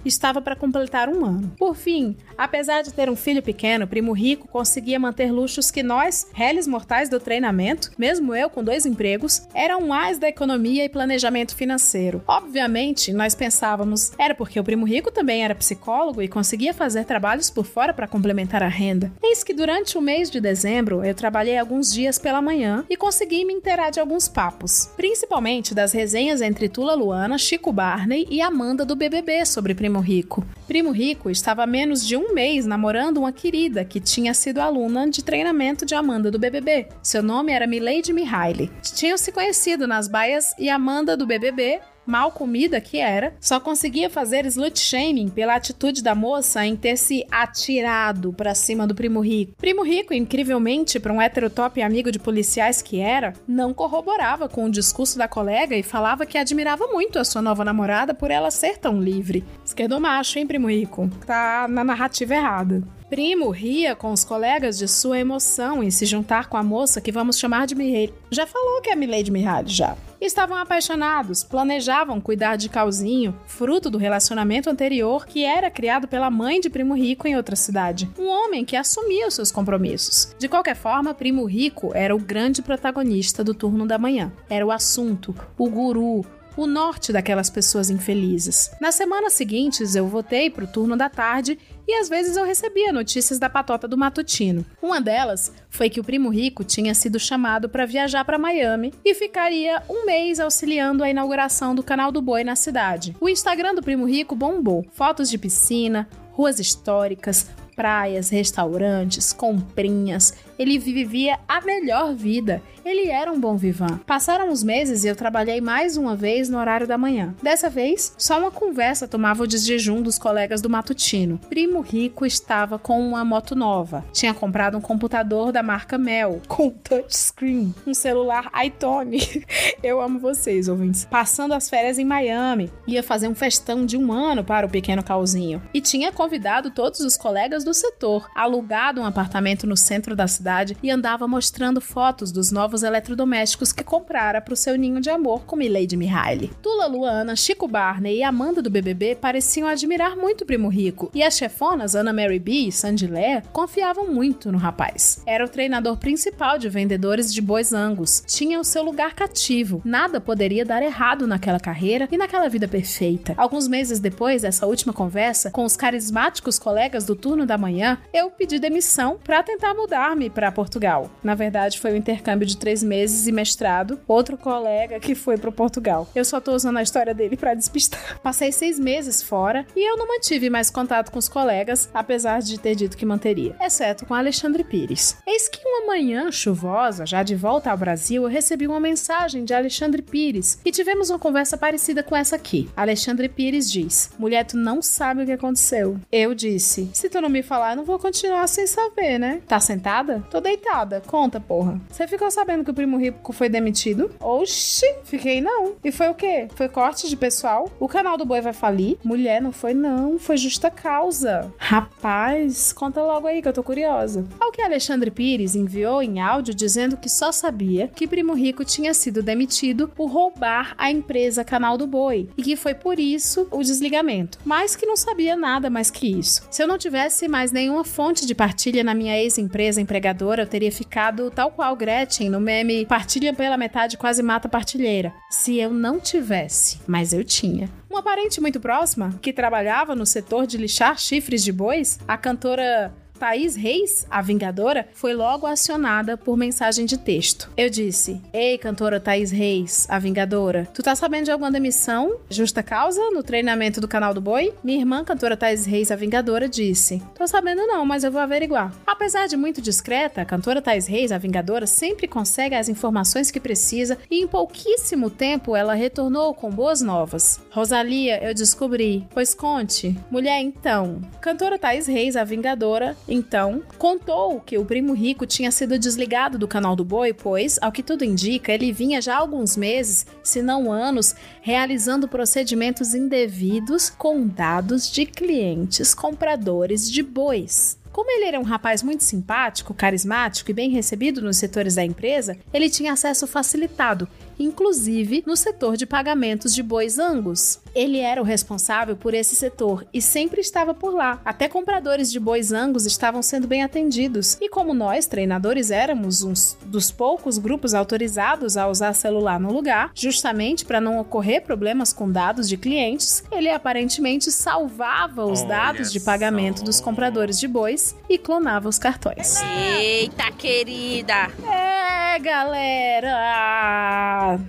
estava para completar um ano. Por fim, apesar de ter um filho pequeno, Primo Rico conseguia manter luxos que nós, réis mortais do treinamento, mesmo eu com dois empregos, eram mais da economia e planejamento financeiro. Obviamente, nós pensávamos, era porque o Primo Rico também era psicólogo e conseguia fazer trabalhos por fora para complementar a renda. Eis que durante o mês de dezembro, eu trabalhei alguns dias pela manhã e consegui me inteirar de alguns papos, principalmente das resenhas entre Tula Luana, Chico Barney e Amanda do B B B sobre Primo Rico. Primo Rico estava há menos de um mês namorando uma querida que tinha sido aluna de treinamento de Amanda do B B B. Seu nome era Milady Mihaly. Tinham se conhecido nas baias e Amanda do B B B, mal comida que era, só conseguia fazer slut shaming pela atitude da moça em ter se atirado pra cima do Primo Rico. Primo Rico, incrivelmente, para um heterotop amigo de policiais que era, não corroborava com o discurso da colega e falava que admirava muito a sua nova namorada por ela ser tão livre. Esquerdomacho, hein, Primo Rico? Tá na narrativa errada. Primo ria com os colegas de sua emoção em se juntar com a moça que vamos chamar de Mihaly. Já falou que é Milady Mihaly, já. Estavam apaixonados, planejavam cuidar de Calzinho, fruto do relacionamento anterior que era criado pela mãe de Primo Rico em outra cidade. Um homem que assumia os seus compromissos. De qualquer forma, Primo Rico era o grande protagonista do turno da manhã. Era o assunto, o guru, o norte daquelas pessoas infelizes. Nas semanas seguintes, eu voltei pro turno da tarde e às vezes eu recebia notícias da patota do matutino. Uma delas foi que o Primo Rico tinha sido chamado para viajar para Miami e ficaria um mês auxiliando a inauguração do Canal do Boi na cidade. O Instagram do Primo Rico bombou. Fotos de piscina, ruas históricas, praias, restaurantes, comprinhas. Ele vivia a melhor vida. Ele era um bom vivan. Passaram os meses e eu trabalhei mais uma vez no horário da manhã. Dessa vez, só uma conversa tomava o desjejum dos colegas do matutino. Primo Rico estava com uma moto nova. Tinha comprado um computador da marca Mel, com touchscreen, um celular iTone. Eu amo vocês, ouvintes. Passando as férias em Miami. Ia fazer um festão de um ano para o pequeno Calzinho. E tinha convidado todos os colegas do setor, alugado um apartamento no centro da cidade e andava mostrando fotos dos novos eletrodomésticos que comprara para o seu ninho de amor com Milady Mihaly. Tula Luana, Chico Barney e Amanda do B B B pareciam admirar muito o Primo Rico, e as chefonas Ana Mary B e Sandy Lea confiavam muito no rapaz. Era o treinador principal de vendedores de bois angus, tinha o seu lugar cativo, nada poderia dar errado naquela carreira e naquela vida perfeita. Alguns meses depois dessa última conversa com os carismáticos colegas do turno da manhã, eu pedi demissão para tentar mudar-me para Portugal. Na verdade, foi um intercâmbio de três meses e mestrado. Outro colega que foi para Portugal. Eu só tô usando a história dele para despistar. Passei seis meses fora e eu não mantive mais contato com os colegas, apesar de ter dito que manteria, exceto com Alexandre Pires. Eis que uma manhã chuvosa, já de volta ao Brasil, eu recebi uma mensagem de Alexandre Pires e tivemos uma conversa parecida com essa aqui. Alexandre Pires diz: mulher, tu não sabe o que aconteceu. Eu disse: se tu não me falar, eu não vou continuar sem saber, né? Tá sentada? Tô deitada. Conta, porra. Você ficou sabendo que o Primo Rico foi demitido? Oxi, fiquei não. E foi o quê? Foi corte de pessoal? O Canal do Boi vai falir? Mulher, não foi não. Foi justa causa. Rapaz, conta logo aí que eu tô curiosa. Ao que Alexandre Pires enviou em áudio dizendo que só sabia que Primo Rico tinha sido demitido por roubar a empresa Canal do Boi e que foi por isso o desligamento. Mas que não sabia nada mais que isso. Se eu não tivesse mais nenhuma fonte de partilha na minha ex-empresa empregadora, eu teria ficado tal qual Gretchen no meme partilha pela metade quase mata partilheira. Se eu não tivesse, mas eu tinha. Uma parente muito próxima, que trabalhava no setor de lixar chifres de bois, a cantora Thaís Reis, a Vingadora, foi logo acionada por mensagem de texto. Eu disse: ei, cantora Thaís Reis, a Vingadora, tu tá sabendo de alguma demissão, justa causa, no treinamento do Canal do Boi? Minha irmã, cantora Thaís Reis, a Vingadora, disse: tô sabendo não, mas eu vou averiguar. Apesar de muito discreta, a cantora Thaís Reis, a Vingadora, sempre consegue as informações que precisa e em pouquíssimo tempo ela retornou com boas novas. Rosalia, eu descobri. Pois conte. Mulher, então. Cantora Thaís Reis, a Vingadora, então, contou que o Primo Rico tinha sido desligado do Canal do Boi, pois, ao que tudo indica, ele vinha já há alguns meses, se não anos, realizando procedimentos indevidos com dados de clientes compradores de bois. Como ele era um rapaz muito simpático, carismático e bem recebido nos setores da empresa, ele tinha acesso facilitado inclusive no setor de pagamentos de bois Angus. Ele era o responsável por esse setor e sempre estava por lá. Até compradores de bois Angus estavam sendo bem atendidos. E como nós, treinadores, éramos uns dos poucos grupos autorizados a usar celular no lugar, justamente para não ocorrer problemas com dados de clientes, ele aparentemente salvava os Olha dados de pagamento só. dos compradores de bois e clonava os cartões. Eita, querida! É, galera!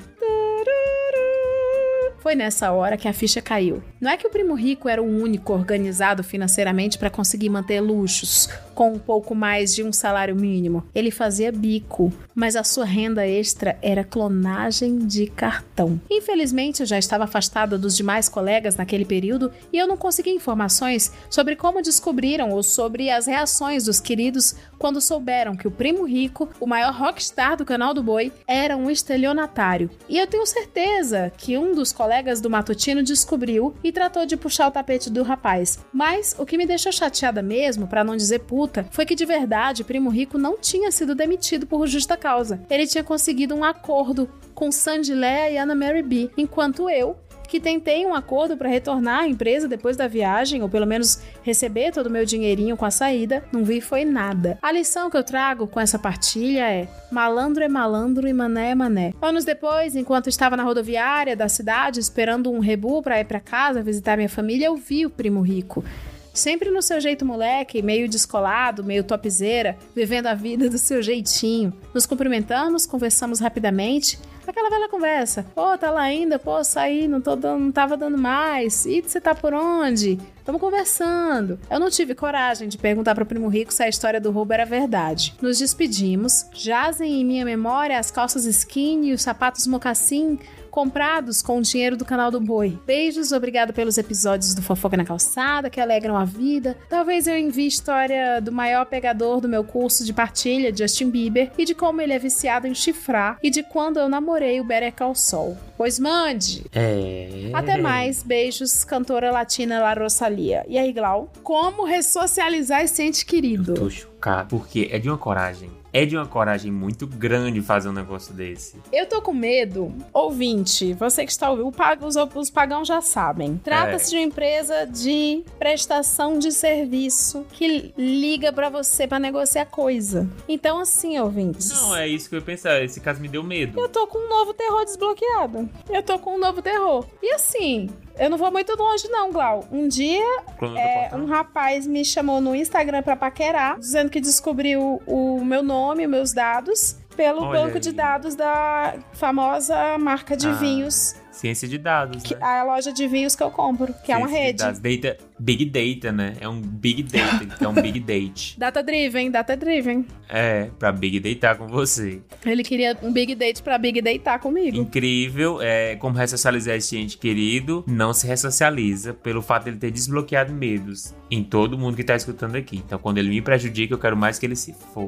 Foi nessa hora que a ficha caiu. Não é que o primo rico era o único organizado financeiramente para conseguir manter luxos com um pouco mais de um salário mínimo. Ele fazia bico, mas a sua renda extra era clonagem de cartão. Infelizmente, eu já estava afastada dos demais colegas naquele período e eu não consegui informações sobre como descobriram ou sobre as reações dos queridos quando souberam que o primo rico, o maior rockstar do canal do Boi, era um estelionatário. E eu tenho certeza que um dos colegas do matutino descobriu e tratou de puxar o tapete do rapaz. Mas o que me deixou chateada mesmo, para não dizer puta, foi que de verdade Primo Rico não tinha sido demitido por justa causa. Ele tinha conseguido um acordo com Sandy Lea e Anna Mary B, enquanto eu, que tentei um acordo para retornar à empresa depois da viagem, ou pelo menos receber todo o meu dinheirinho com a saída, não vi foi nada. A lição que eu trago com essa partilha é: malandro é malandro e mané é mané. Anos depois, enquanto estava na rodoviária da cidade esperando um rebu para ir para casa visitar minha família, eu vi o Primo Rico. Sempre no seu jeito moleque, meio descolado, meio topzeira, vivendo a vida do seu jeitinho. Nos cumprimentamos, conversamos rapidamente. Aquela velha conversa. Pô, tá lá ainda? Pô, saí, não, tô dando, não tava dando mais. E você tá por onde? Tamo conversando. Eu não tive coragem de perguntar pro Primo Rico se a história do roubo era verdade. Nos despedimos. Jazem em minha memória as calças skinny e os sapatos mocassim comprados com o dinheiro do canal do Boi. Beijos, obrigado pelos episódios do Fofoca na Calçada, que alegram a vida. Talvez eu envie história do maior pegador do meu curso de partilha, Justin Bieber, e de como ele é viciado em chifrar, e de quando eu namorei o Better Call Saul. Pois mande! É... Até mais, beijos, cantora latina La Rosalia. E aí, Glau? Como ressocializar esse ente querido? Eu tô chocado, porque é de uma coragem. É de uma coragem muito grande fazer um negócio desse. Eu tô com medo. Ouvinte, você que está ouvindo, os, os pagãos já sabem. Trata-se é. de uma empresa de prestação de serviço que liga pra você pra negociar coisa. Então, assim, ouvintes... Não, é isso que eu ia pensar. Esse caso me deu medo. Eu tô com um novo terror desbloqueado. Eu tô com um novo terror. E assim... Eu não vou muito longe não, Glau. Um dia, é, um rapaz me chamou no Instagram pra paquerar, dizendo que descobriu o meu nome, os meus dados, pelo Olha banco aí. de dados da famosa marca de ah, vinhos. Ciência de dados, que, né? A loja de vinhos que eu compro, que Ciência é uma rede. Data, big Data, né? É um Big Data, que é um Big Date. Data Driven, Data Driven. É, pra Big Datar com você. Ele queria um Big Date pra Big Datar comigo. Incrível, é, como ressocializar esse ente querido, não se ressocializa pelo fato de ele ter desbloqueado medos em todo mundo que tá escutando aqui. Então, quando ele me prejudica, eu quero mais que ele se for.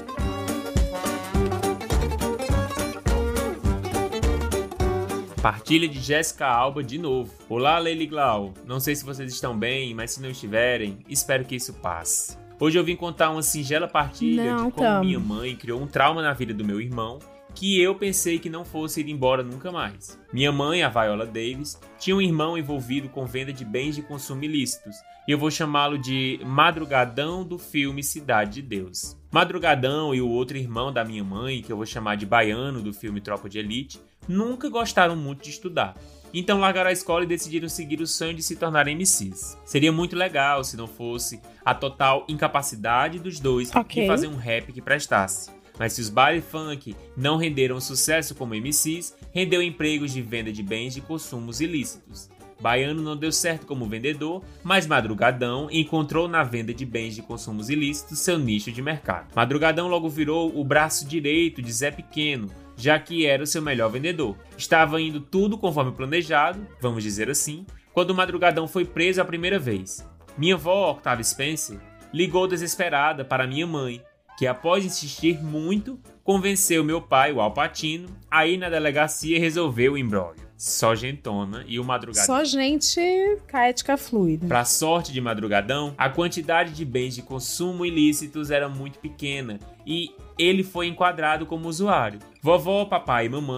Partilha de Jéssica Alba de novo. Olá, Leila e Glau. Não sei se vocês estão bem, mas se não estiverem, espero que isso passe. Hoje eu vim contar uma singela partilha não, de como tamo. minha mãe criou um trauma na vida do meu irmão que eu pensei que não fosse ir embora nunca mais. Minha mãe, a Viola Davis, tinha um irmão envolvido com venda de bens de consumo ilícitos, e eu vou chamá-lo de Madrugadão do filme Cidade de Deus. Madrugadão e o outro irmão da minha mãe, que eu vou chamar de Baiano do filme Tropa de Elite, nunca gostaram muito de estudar. Então largaram a escola e decidiram seguir o sonho de se tornarem M Cs. Seria muito legal se não fosse a total incapacidade dos dois okay. de fazer um rap que prestasse. Mas se os baile funk não renderam sucesso como M Cs, rendeu empregos de venda de bens de consumos ilícitos. Baiano não deu certo como vendedor, mas Madrugadão encontrou na venda de bens de consumos ilícitos seu nicho de mercado. Madrugadão logo virou o braço direito de Zé Pequeno, já que era o seu melhor vendedor. Estava indo tudo conforme planejado, vamos dizer assim, quando Madrugadão foi preso a primeira vez. Minha avó, Octavia Spencer, ligou desesperada para minha mãe, que após insistir muito, convenceu meu pai, o Al Pacino, a ir na delegacia e resolver o imbróglio. Só gentona e o Madrugadão. Só gente caética fluida. Pra sorte de Madrugadão, a quantidade de bens de consumo ilícitos era muito pequena e ele foi enquadrado como usuário. Vovó, papai e mamãe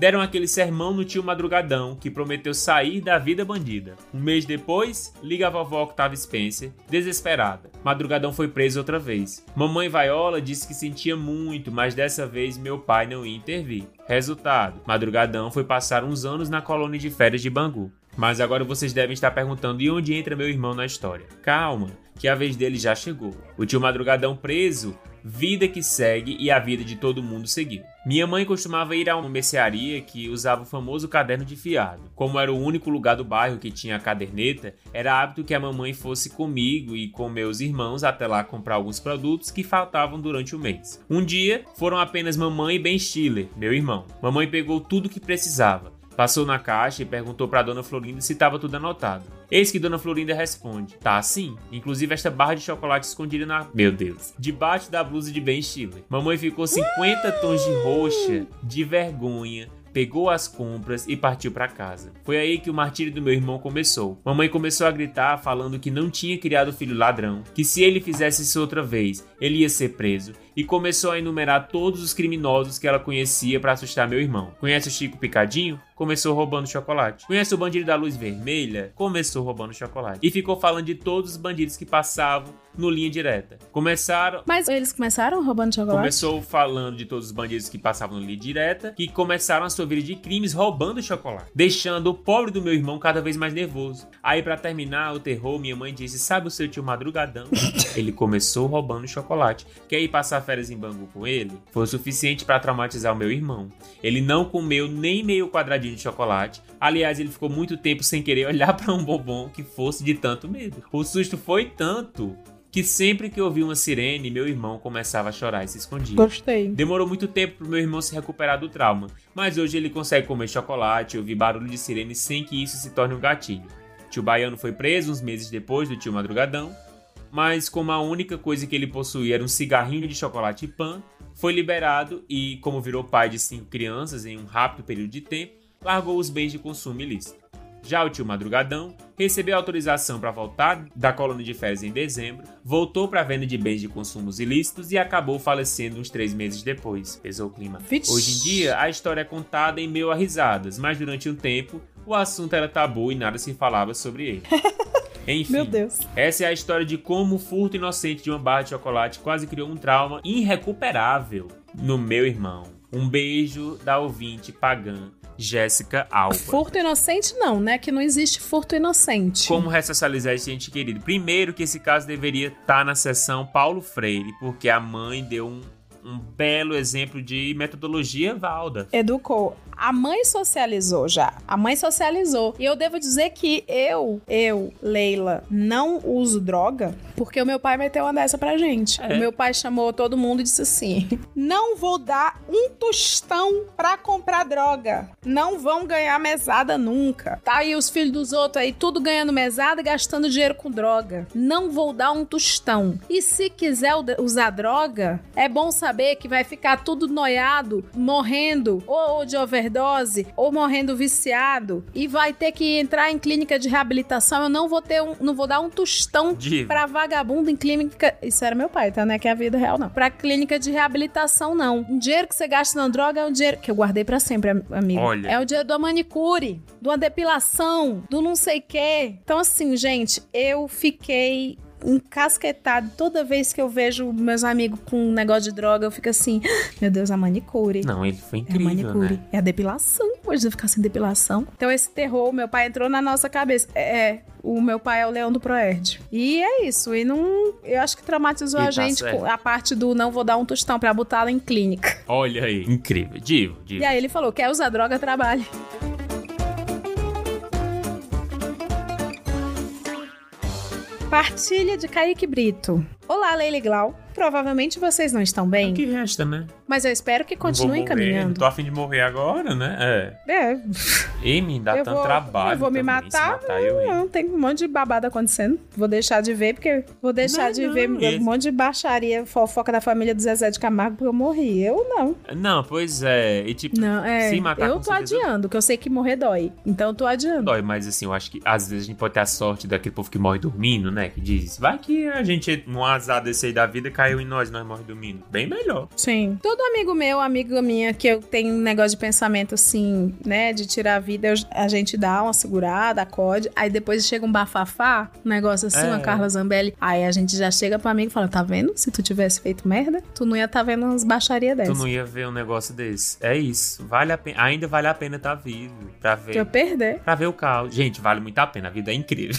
deram aquele sermão no tio Madrugadão, que prometeu sair da vida bandida. Um mês depois, liga a vovó Octavia Spencer, desesperada. Madrugadão foi preso outra vez. Mamãe Vaiola disse que sentia muito, mas dessa vez meu pai não ia intervir. Resultado, Madrugadão foi passar uns anos na colônia de férias de Bangu. Mas agora vocês devem estar perguntando e onde entra meu irmão na história. Calma, que a vez dele já chegou. O tio Madrugadão preso, vida que segue e a vida de todo mundo seguiu. Minha mãe costumava ir a uma mercearia que usava o famoso caderno de fiado. Como era o único lugar do bairro que tinha a caderneta, era hábito que a mamãe fosse comigo e com meus irmãos até lá comprar alguns produtos que faltavam durante o mês. Um dia, foram apenas mamãe e Ben Stiller, meu irmão. Mamãe pegou tudo que precisava. Passou na caixa e perguntou pra Dona Florinda se estava tudo anotado. Eis que Dona Florinda responde: tá sim, inclusive esta barra de chocolate escondida na... Meu Deus. Debaixo da blusa de Ben Stiller. Mamãe ficou cinquenta tons de roxa, de vergonha, pegou as compras e partiu pra casa. Foi aí que o martírio do meu irmão começou. Mamãe começou a gritar falando que não tinha criado filho ladrão, que se ele fizesse isso outra vez, ele ia ser preso, e começou a enumerar todos os criminosos que ela conhecia pra assustar meu irmão. Conhece o Chico Picadinho? Começou roubando chocolate. Conhece o bandido da luz vermelha? Começou roubando chocolate. E ficou falando de todos os bandidos que passavam no Linha Direta. Começaram... Mas eles começaram roubando chocolate? Começou falando de todos os bandidos que passavam no Linha Direta, que começaram a sua vida de crimes roubando chocolate, deixando o pobre do meu irmão cada vez mais nervoso. Aí, pra terminar o terror, minha mãe disse: sabe o seu tio Madrugadão? Ele começou roubando chocolate. Quer ir passar férias em Bangu com ele? Foi o suficiente pra traumatizar o meu irmão. Ele não comeu nem meio quadradinho de chocolate. Aliás, ele ficou muito tempo sem querer olhar pra um bombom que fosse de tanto medo. O susto foi tanto que sempre que ouvia uma sirene, meu irmão começava a chorar e se escondia. Gostei. Demorou muito tempo pro meu irmão se recuperar do trauma, mas hoje ele consegue comer chocolate e ouvir barulho de sirene sem que isso se torne um gatilho. Tio Baiano foi preso uns meses depois do tio Madrugadão, mas como a única coisa que ele possuía era um cigarrinho de chocolate e pão, foi liberado e, como virou pai de cinco crianças em um rápido período de tempo, largou os bens de consumo ilícito. Já o tio Madrugadão recebeu autorização para voltar da colônia de férias em dezembro, voltou para a venda de bens de consumos ilícitos e acabou falecendo uns três meses depois. Pesou o clima. Vixe. Hoje em dia, a história é contada em meio a risadas, mas durante um tempo, o assunto era tabu e nada se falava sobre ele. Enfim, meu Deus. Essa é a história de como o furto inocente de uma barra de chocolate quase criou um trauma irrecuperável no meu irmão. Um beijo da ouvinte pagã Jéssica Alba. Furto inocente não, né? Que não existe furto inocente. Como ressocializar esse ente querido? Primeiro que esse caso deveria estar na seção Paulo Freire, porque a mãe deu um, um belo exemplo de metodologia Valda. Educou. A mãe socializou já. A mãe socializou. E eu devo dizer que eu, eu, Leila, não uso droga porque o meu pai meteu uma dessa pra gente. É. O meu pai chamou todo mundo e disse assim: não vou dar um tostão pra comprar droga. Não vão ganhar mesada nunca. Tá aí os filhos dos outros aí, tudo ganhando mesada e gastando dinheiro com droga. Não vou dar um tostão. E se quiser usar droga, é bom saber que vai ficar tudo noiado, morrendo ou de overdose, ou morrendo viciado, e vai ter que entrar em clínica de reabilitação. Eu não vou ter um, não vou dar um tostão Diva. pra vagabundo em clínica. Isso era meu pai, tá? Não é que é a vida real, não. Pra clínica de reabilitação, não. O dinheiro que você gasta na droga é um dinheiro que eu guardei pra sempre, amigo. Olha. É o dinheiro da manicure, de uma depilação, do não sei o quê. Então, assim, gente, eu fiquei encasquetado. Toda vez que eu vejo meus amigos com um negócio de droga, eu fico assim: meu Deus, a manicure. Não, ele foi incrível, é a manicure, né? É a depilação. Pode ficar sem depilação. Então esse terror, meu pai entrou na nossa cabeça. É, o meu pai é o leão do Proerd. E é isso. E não... Eu acho que traumatizou e a tá gente certo. A parte do não vou dar um tostão pra botá-la em clínica. Olha aí, incrível. Divo, divo. E aí ele falou: quer usar droga, trabalhe. Partilha de Kaique Brito. Olá, Leila e Glau. Provavelmente vocês não estão bem. É o que resta, né? Mas eu espero que continuem caminhando. Não tô a fim de morrer agora, né? É. É. E me dá eu tanto vou, trabalho. Eu vou me matar. matar não, eu, não, tem um monte de babado acontecendo. Vou deixar de ver, porque vou deixar não, de não, ver esse... um monte de baixaria, fofoca da família do Zezé de Camargo, porque eu morri. Eu não. Não, pois é. E tipo, não, é. se matar eu com tô certeza... adiando, que eu sei que morrer dói. Então eu tô adiando. Dói, mas assim, eu acho que às vezes a gente pode ter a sorte daquele povo que morre dormindo, né? Que diz, vai que a gente, num azar desse aí da vida, caiu em nós, nós morremos dormindo. Bem melhor. Sim. Tudo Todo amigo meu, amiga minha, que eu tenho um negócio de pensamento assim, né, de tirar a vida, eu, a gente dá uma segurada, acode, aí depois chega um bafafá, um negócio assim, é. uma Carla Zambelli, aí a gente já chega pra mim e fala, tá vendo? Se tu tivesse feito merda, tu não ia tá vendo umas baixarias dessas. Tu não ia ver um negócio desse. É isso. Vale a pena, ainda vale a pena tá vivo pra ver. Que eu perder. Pra ver o caos. Gente, vale muito a pena. A vida é incrível.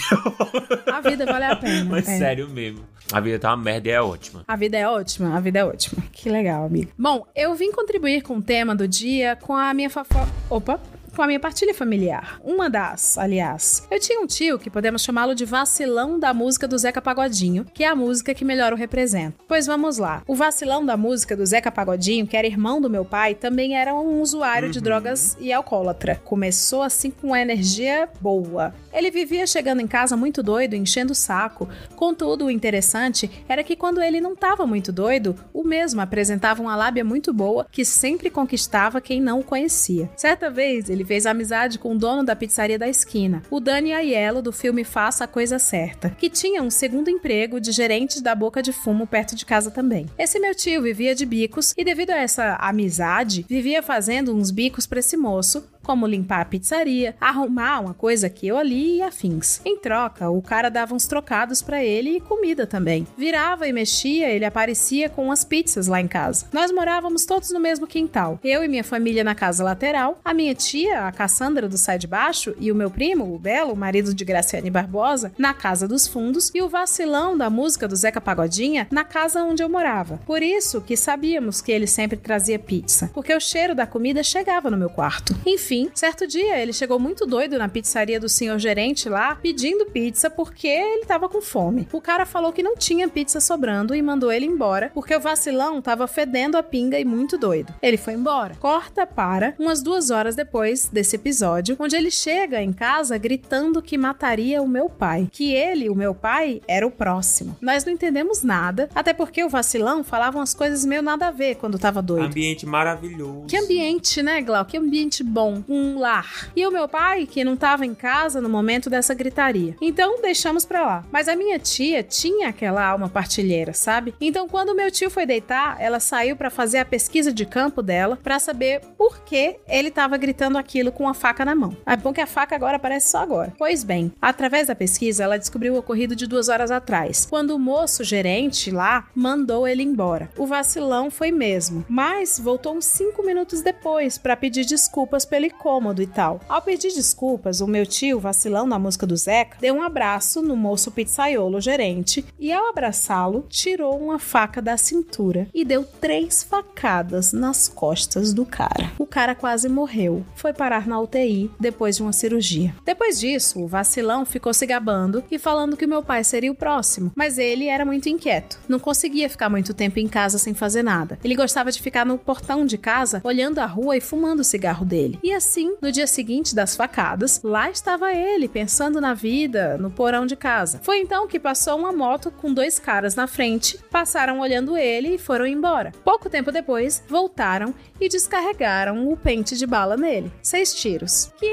A vida vale a pena. Mas é. sério mesmo. A vida tá uma merda e é ótima. A vida é ótima, a vida é ótima. Que legal, amiga. Bom, eu vim contribuir com o tema do dia com a minha fofoca... Opa! Com a minha partilha familiar. Uma das, aliás. Eu tinha um tio que podemos chamá-lo de vacilão da música do Zeca Pagodinho, que é a música que melhor o representa. Pois vamos lá. O vacilão da música do Zeca Pagodinho, que era irmão do meu pai, também era um usuário uhum. de drogas e alcoólatra. Começou assim com uma energia boa. Ele vivia chegando em casa muito doido, enchendo o saco. Contudo, o interessante era que quando ele não estava muito doido, o mesmo apresentava uma lábia muito boa que sempre conquistava quem não o conhecia. Certa vez, ele fez amizade com o dono da pizzaria da esquina, o Dani Aiello, do filme Faça a Coisa Certa, que tinha um segundo emprego de gerente da boca de fumo perto de casa também. Esse meu tio vivia de bicos e, devido a essa amizade, vivia fazendo uns bicos para esse moço, como limpar a pizzaria, arrumar uma coisa aqui ou ali e afins. Em troca, o cara dava uns trocados pra ele e comida também. Virava e mexia, ele aparecia com umas pizzas lá em casa. Nós morávamos todos no mesmo quintal. Eu e minha família na casa lateral, a minha tia, a Cassandra do Sai de Baixo, e o meu primo, o Belo, marido de Graciane Barbosa, na casa dos fundos, e o vacilão da música do Zeca Pagodinha na casa onde eu morava. Por isso que sabíamos que ele sempre trazia pizza, porque o cheiro da comida chegava no meu quarto. Enfim, certo dia ele chegou muito doido na pizzaria do senhor gerente lá, pedindo pizza porque ele tava com fome. O cara falou que não tinha pizza sobrando e mandou ele embora, porque o vacilão tava fedendo a pinga e muito doido. Ele foi embora. Corta para umas duas horas depois desse episódio, onde ele chega em casa gritando que mataria o meu pai. Que ele, o meu pai, era o próximo. Nós não entendemos nada, até porque o vacilão falava umas coisas meio nada a ver quando tava doido. Ambiente maravilhoso. Que ambiente, né, Glau? Que ambiente bom. Um lar. E o meu pai, que não tava em casa no momento dessa gritaria. Então, deixamos pra lá. Mas a minha tia tinha aquela alma partilheira, sabe? Então, quando meu tio foi deitar, ela saiu pra fazer a pesquisa de campo dela pra saber por que ele tava gritando aquilo com a faca na mão. É bom que a faca agora aparece só agora. Pois bem, através da pesquisa, ela descobriu o ocorrido de duas horas atrás, quando o moço gerente lá mandou ele embora. O vacilão foi mesmo, mas voltou uns cinco minutos depois pra pedir desculpas pelo incômodo e tal. Ao pedir desculpas, o meu tio, vacilão na música do Zeca, deu um abraço no moço pizzaiolo gerente e, ao abraçá-lo, tirou uma faca da cintura e deu três facadas nas costas do cara. O cara quase morreu. Foi parar na U T I depois de uma cirurgia. Depois disso, o vacilão ficou se gabando e falando que o meu pai seria o próximo, mas ele era muito inquieto. Não conseguia ficar muito tempo em casa sem fazer nada. Ele gostava de ficar no portão de casa, olhando a rua e fumando o cigarro dele. E assim, no dia seguinte das facadas, lá estava ele, pensando na vida, no porão de casa. Foi então que passou uma moto com dois caras na frente, passaram olhando ele e foram embora. Pouco tempo depois, voltaram e descarregaram o pente de bala nele. Seis tiros. Que,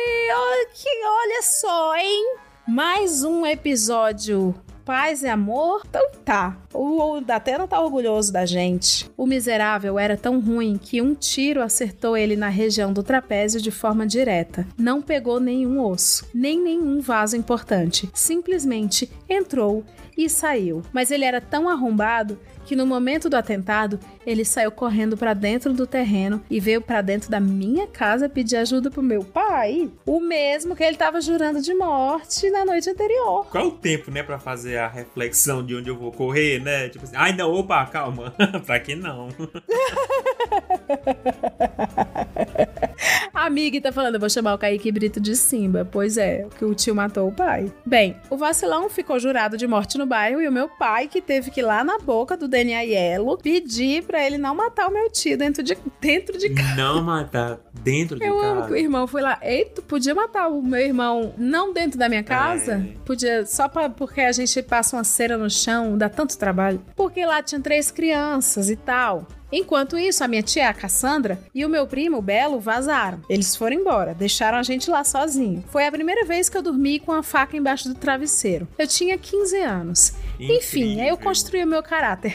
que olha só, hein? Mais um episódio paz e amor? Então tá. O, o Datena tá orgulhoso da gente. O miserável era tão ruim que um tiro acertou ele na região do trapézio de forma direta. Não pegou nenhum osso, nem nenhum vaso importante. Simplesmente entrou e saiu. Mas ele era tão arrombado que no momento do atentado, ele saiu correndo pra dentro do terreno e veio pra dentro da minha casa pedir ajuda pro meu pai. O mesmo que ele tava jurando de morte na noite anterior. Qual é o tempo, né, pra fazer a reflexão de onde eu vou correr, né? Tipo assim, ai não, opa, calma. Pra que não? A amiga tá falando, eu vou chamar o Kaique Brito de Simba. Pois é, que o tio matou o pai. Bem, o vacilão ficou jurado de morte no bairro e o meu pai, que teve que ir lá na boca do Dani Aiello pedir pra ele não matar o meu tio dentro de, dentro de casa. Não matar dentro de eu casa? Eu amo que o irmão foi lá. Ei, tu podia matar o meu irmão não dentro da minha casa? É. Podia, só pra, porque a gente passa uma cera no chão, dá tanto trabalho. Porque lá tinha três crianças e tal. Enquanto isso, a minha tia, a Cassandra, e o meu primo, o Belo, vazaram. Eles foram embora, deixaram a gente lá sozinho. Foi a primeira vez que eu dormi com a faca embaixo do travesseiro. Eu tinha quinze anos. Enfim, aí eu construí o meu caráter.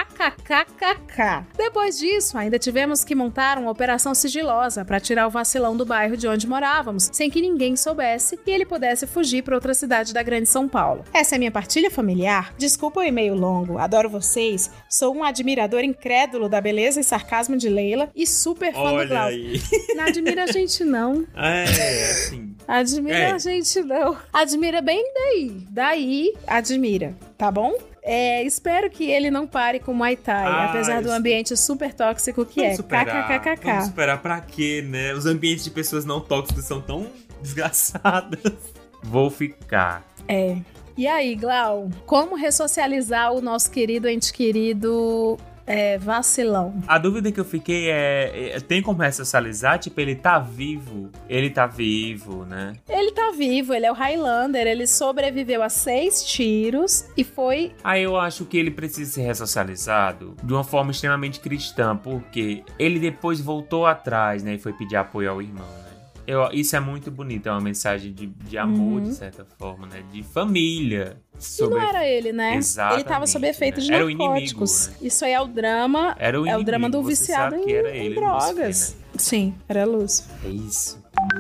KKKKK. Depois disso, ainda tivemos que montar uma operação sigilosa para tirar o vacilão do bairro de onde morávamos, sem que ninguém soubesse e ele pudesse fugir para outra cidade da grande São Paulo. Essa é a minha partilha familiar. Desculpa o e-mail longo, adoro vocês, sou um admirador incrédulo da beleza e sarcasmo de Leila e super fã Olha do Glauco. aí. Não admira a gente não. É, assim... Admira É. a gente não. Admira bem daí. Daí, admira, tá bom? É, espero que ele não pare com Muay Thai, Ah, apesar do isso. ambiente super tóxico que Vamos é. superar. Vamos KKKKK. superar pra quê, né? Os ambientes de pessoas não tóxicas são tão desgraçadas. Vou ficar. É. E aí, Glau, como ressocializar o nosso querido ente querido é, vacilão? A dúvida que eu fiquei é, é, tem como ressocializar? Tipo, ele tá vivo? Ele tá vivo, né? Ele tá vivo, ele é o Highlander, ele sobreviveu a seis tiros e foi... Aí eu acho que ele precisa ser ressocializado de uma forma extremamente cristã, porque ele depois voltou atrás, né? E foi pedir apoio ao irmão, né? Eu, isso é muito bonito, é uma mensagem de, de amor, Uhum. de certa forma, né? De família. E Sobre... não era ele, né? Exatamente, ele tava sob efeito né? de Era o narcóticos. inimigo, né? Isso aí é o drama. Era o é o drama do inimigo, você viciado sabe em, que era em ele, drogas. Lúcifer, Sim, era Lúcio. É isso.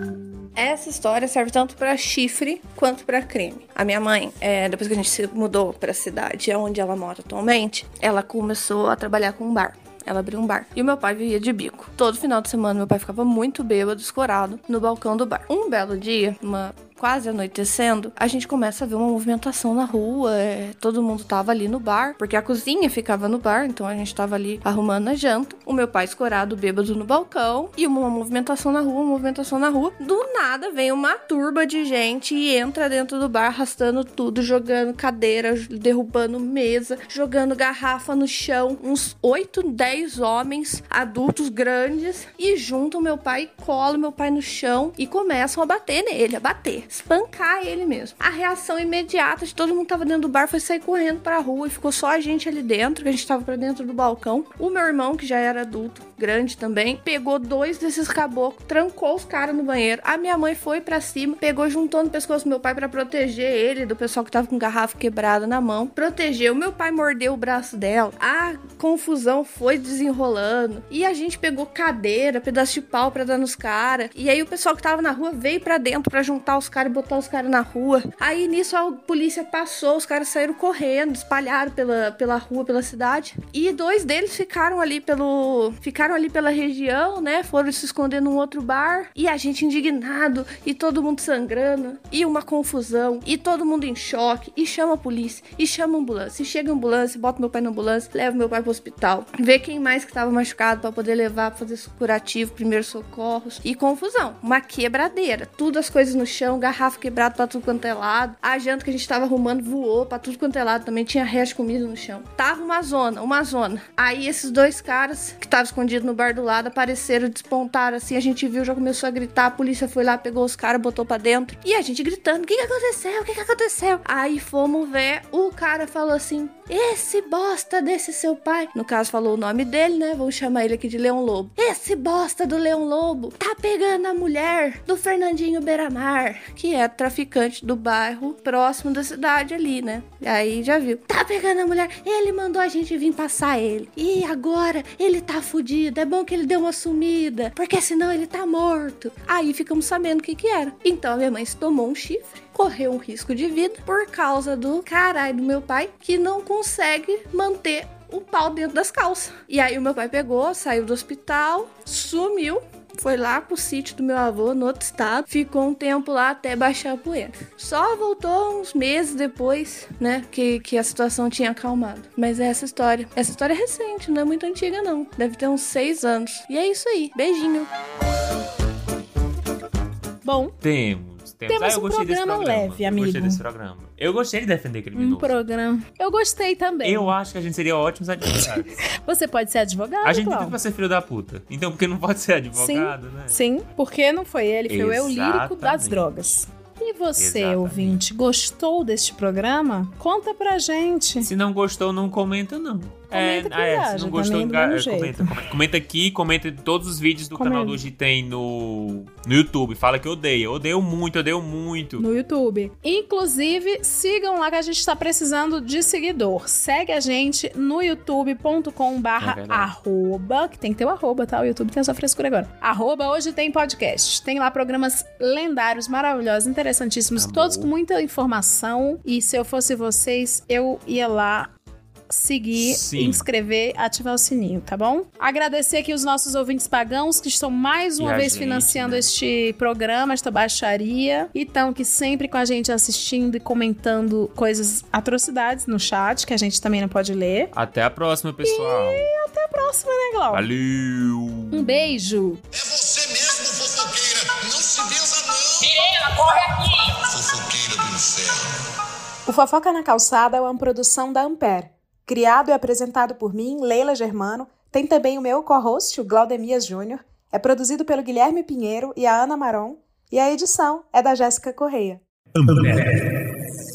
Essa história serve tanto pra chifre quanto pra crime. A minha mãe, é, depois que a gente se mudou pra cidade onde ela mora atualmente, ela começou a trabalhar com um bar. Ela abriu um bar. E o meu pai vivia de bico. Todo final de semana, meu pai ficava muito bêbado, escorado, no balcão do bar. Um belo dia, uma... quase anoitecendo, a gente começa a ver uma movimentação na rua, é, todo mundo tava ali no bar, porque a cozinha ficava no bar, então a gente tava ali arrumando a janta, o meu pai escorado, bêbado no balcão, e uma movimentação na rua, uma movimentação na rua. Do nada vem uma turba de gente e entra dentro do bar, arrastando tudo, jogando cadeira, derrubando mesa, jogando garrafa no chão, uns oito, dez homens, adultos grandes, e juntam meu pai, colam meu pai no chão e começam a bater nele, a bater. Espancar ele mesmo. A reação imediata de todo mundo que tava dentro do bar foi sair correndo pra rua e ficou só a gente ali dentro, que a gente tava pra dentro do balcão. O meu irmão, que já era adulto, grande também, pegou dois desses caboclos, trancou os caras no banheiro. A minha mãe foi pra cima, pegou, juntou no pescoço do meu pai pra proteger ele do pessoal que tava com garrafa quebrada na mão. Protegeu. Meu pai mordeu o braço dela. A confusão foi desenrolando. E a gente pegou cadeira, pedaço de pau pra dar nos caras. E aí o pessoal que tava na rua veio pra dentro pra juntar os caras e botar os caras na rua. Aí nisso a polícia passou, os caras saíram correndo, espalharam pela, pela rua, pela cidade. E dois deles ficaram ali pelo... Ficaram ali pela região, né? Foram se esconder num outro bar. E a gente indignado. E todo mundo sangrando. E uma confusão. E todo mundo em choque. E chama a polícia. E chama a ambulância. E chega a ambulância, bota meu pai na ambulância, leva meu pai pro hospital. Vê quem mais que tava machucado pra poder levar pra fazer curativo, primeiros socorros. E confusão. Uma quebradeira. Tudo as coisas no chão, garrafa quebrada pra tudo quanto é lado. A janta que a gente tava arrumando voou pra tudo quanto é lado. Também tinha resto de comida no chão. Tava uma zona, uma zona. Aí esses dois caras que estavam escondidos no bar do lado apareceram, despontaram assim. A gente viu, já começou a gritar. A polícia foi lá, pegou os caras, botou pra dentro. E a gente gritando: o que que aconteceu? O que que aconteceu? Aí fomos ver. O cara falou assim: esse bosta desse seu pai. No caso, falou o nome dele, né? Vamos chamar ele aqui de Leão Lobo. Esse bosta do Leão Lobo tá pegando a mulher do Fernandinho Beiramar, que é traficante do bairro próximo da cidade ali, né? E aí já viu. Tá pegando a mulher. Ele mandou a gente vir passar ele. E agora ele tá fudido. É bom que ele deu uma sumida, porque senão ele tá morto. Aí ficamos sabendo o que que era. Então a minha mãe se tomou um chifre, correu um risco de vida por causa do caralho do meu pai, que não consegue manter o pau dentro das calças. E aí o meu pai pegou, saiu do hospital, sumiu, foi lá pro sítio do meu avô, no outro estado, ficou um tempo lá até baixar a poeira. Só voltou uns meses depois, né, que, que a situação tinha acalmado. Mas é essa história. Essa história é recente, não é muito antiga não. Deve ter uns seis anos. E é isso aí. Beijinho. Bom, Temos. Temos, Temos ah, eu um gostei desse programa programa. leve, eu amigo. gostei desse programa. Eu gostei de defender criminoso. um programa. Eu gostei também. Eu acho que a gente seria ótimos advogados. Você pode ser advogado, A gente tem Clau? tudo pra ser filho da puta. Então por que não pode ser advogado, Sim, né? sim, porque não foi ele, foi o eu lírico das Exatamente. drogas. E você, Exatamente. ouvinte, gostou deste programa? Conta pra gente. Se não gostou, não comenta, não. Comenta que é, é, viaja, se não gostou, também do enga- mesmo é, jeito. comenta, comenta. Comenta aqui, comenta em todos os vídeos do Comenta. canal do Hoje Tem no, no YouTube. Fala que odeia. Odeio muito, odeio muito. No YouTube. Inclusive, sigam lá que a gente tá precisando de seguidor. Segue a gente no youtube.com barra É verdade. arroba, que tem que ter o arroba, tá? O YouTube tem essa frescura agora. Arroba Hoje Tem Podcast. Tem lá programas lendários, maravilhosos, interessantíssimos, Amor. todos com muita informação. E se eu fosse vocês, eu ia lá seguir, Sim. inscrever, ativar o sininho, tá bom? Agradecer aqui os nossos ouvintes pagãos que estão mais uma E a vez gente, financiando né? este programa, esta baixaria, e estão aqui sempre com a gente assistindo e comentando coisas, atrocidades no chat, que a gente também não pode ler. Até a próxima, pessoal. E até a próxima, né, Glau? Valeu! Um beijo! É você mesmo, fofoqueira. Não se benza, não. Mirela, corre aqui! Fofoqueira do inferno. O Fofoca na Calçada é uma produção da Ampere. Criado e apresentado por mim, Leila Germano, tem também o meu co-host, o Glaudemias Júnior, é produzido pelo Guilherme Pinheiro e a Ana Maron, e a edição é da Jéssica Correia. Ampere.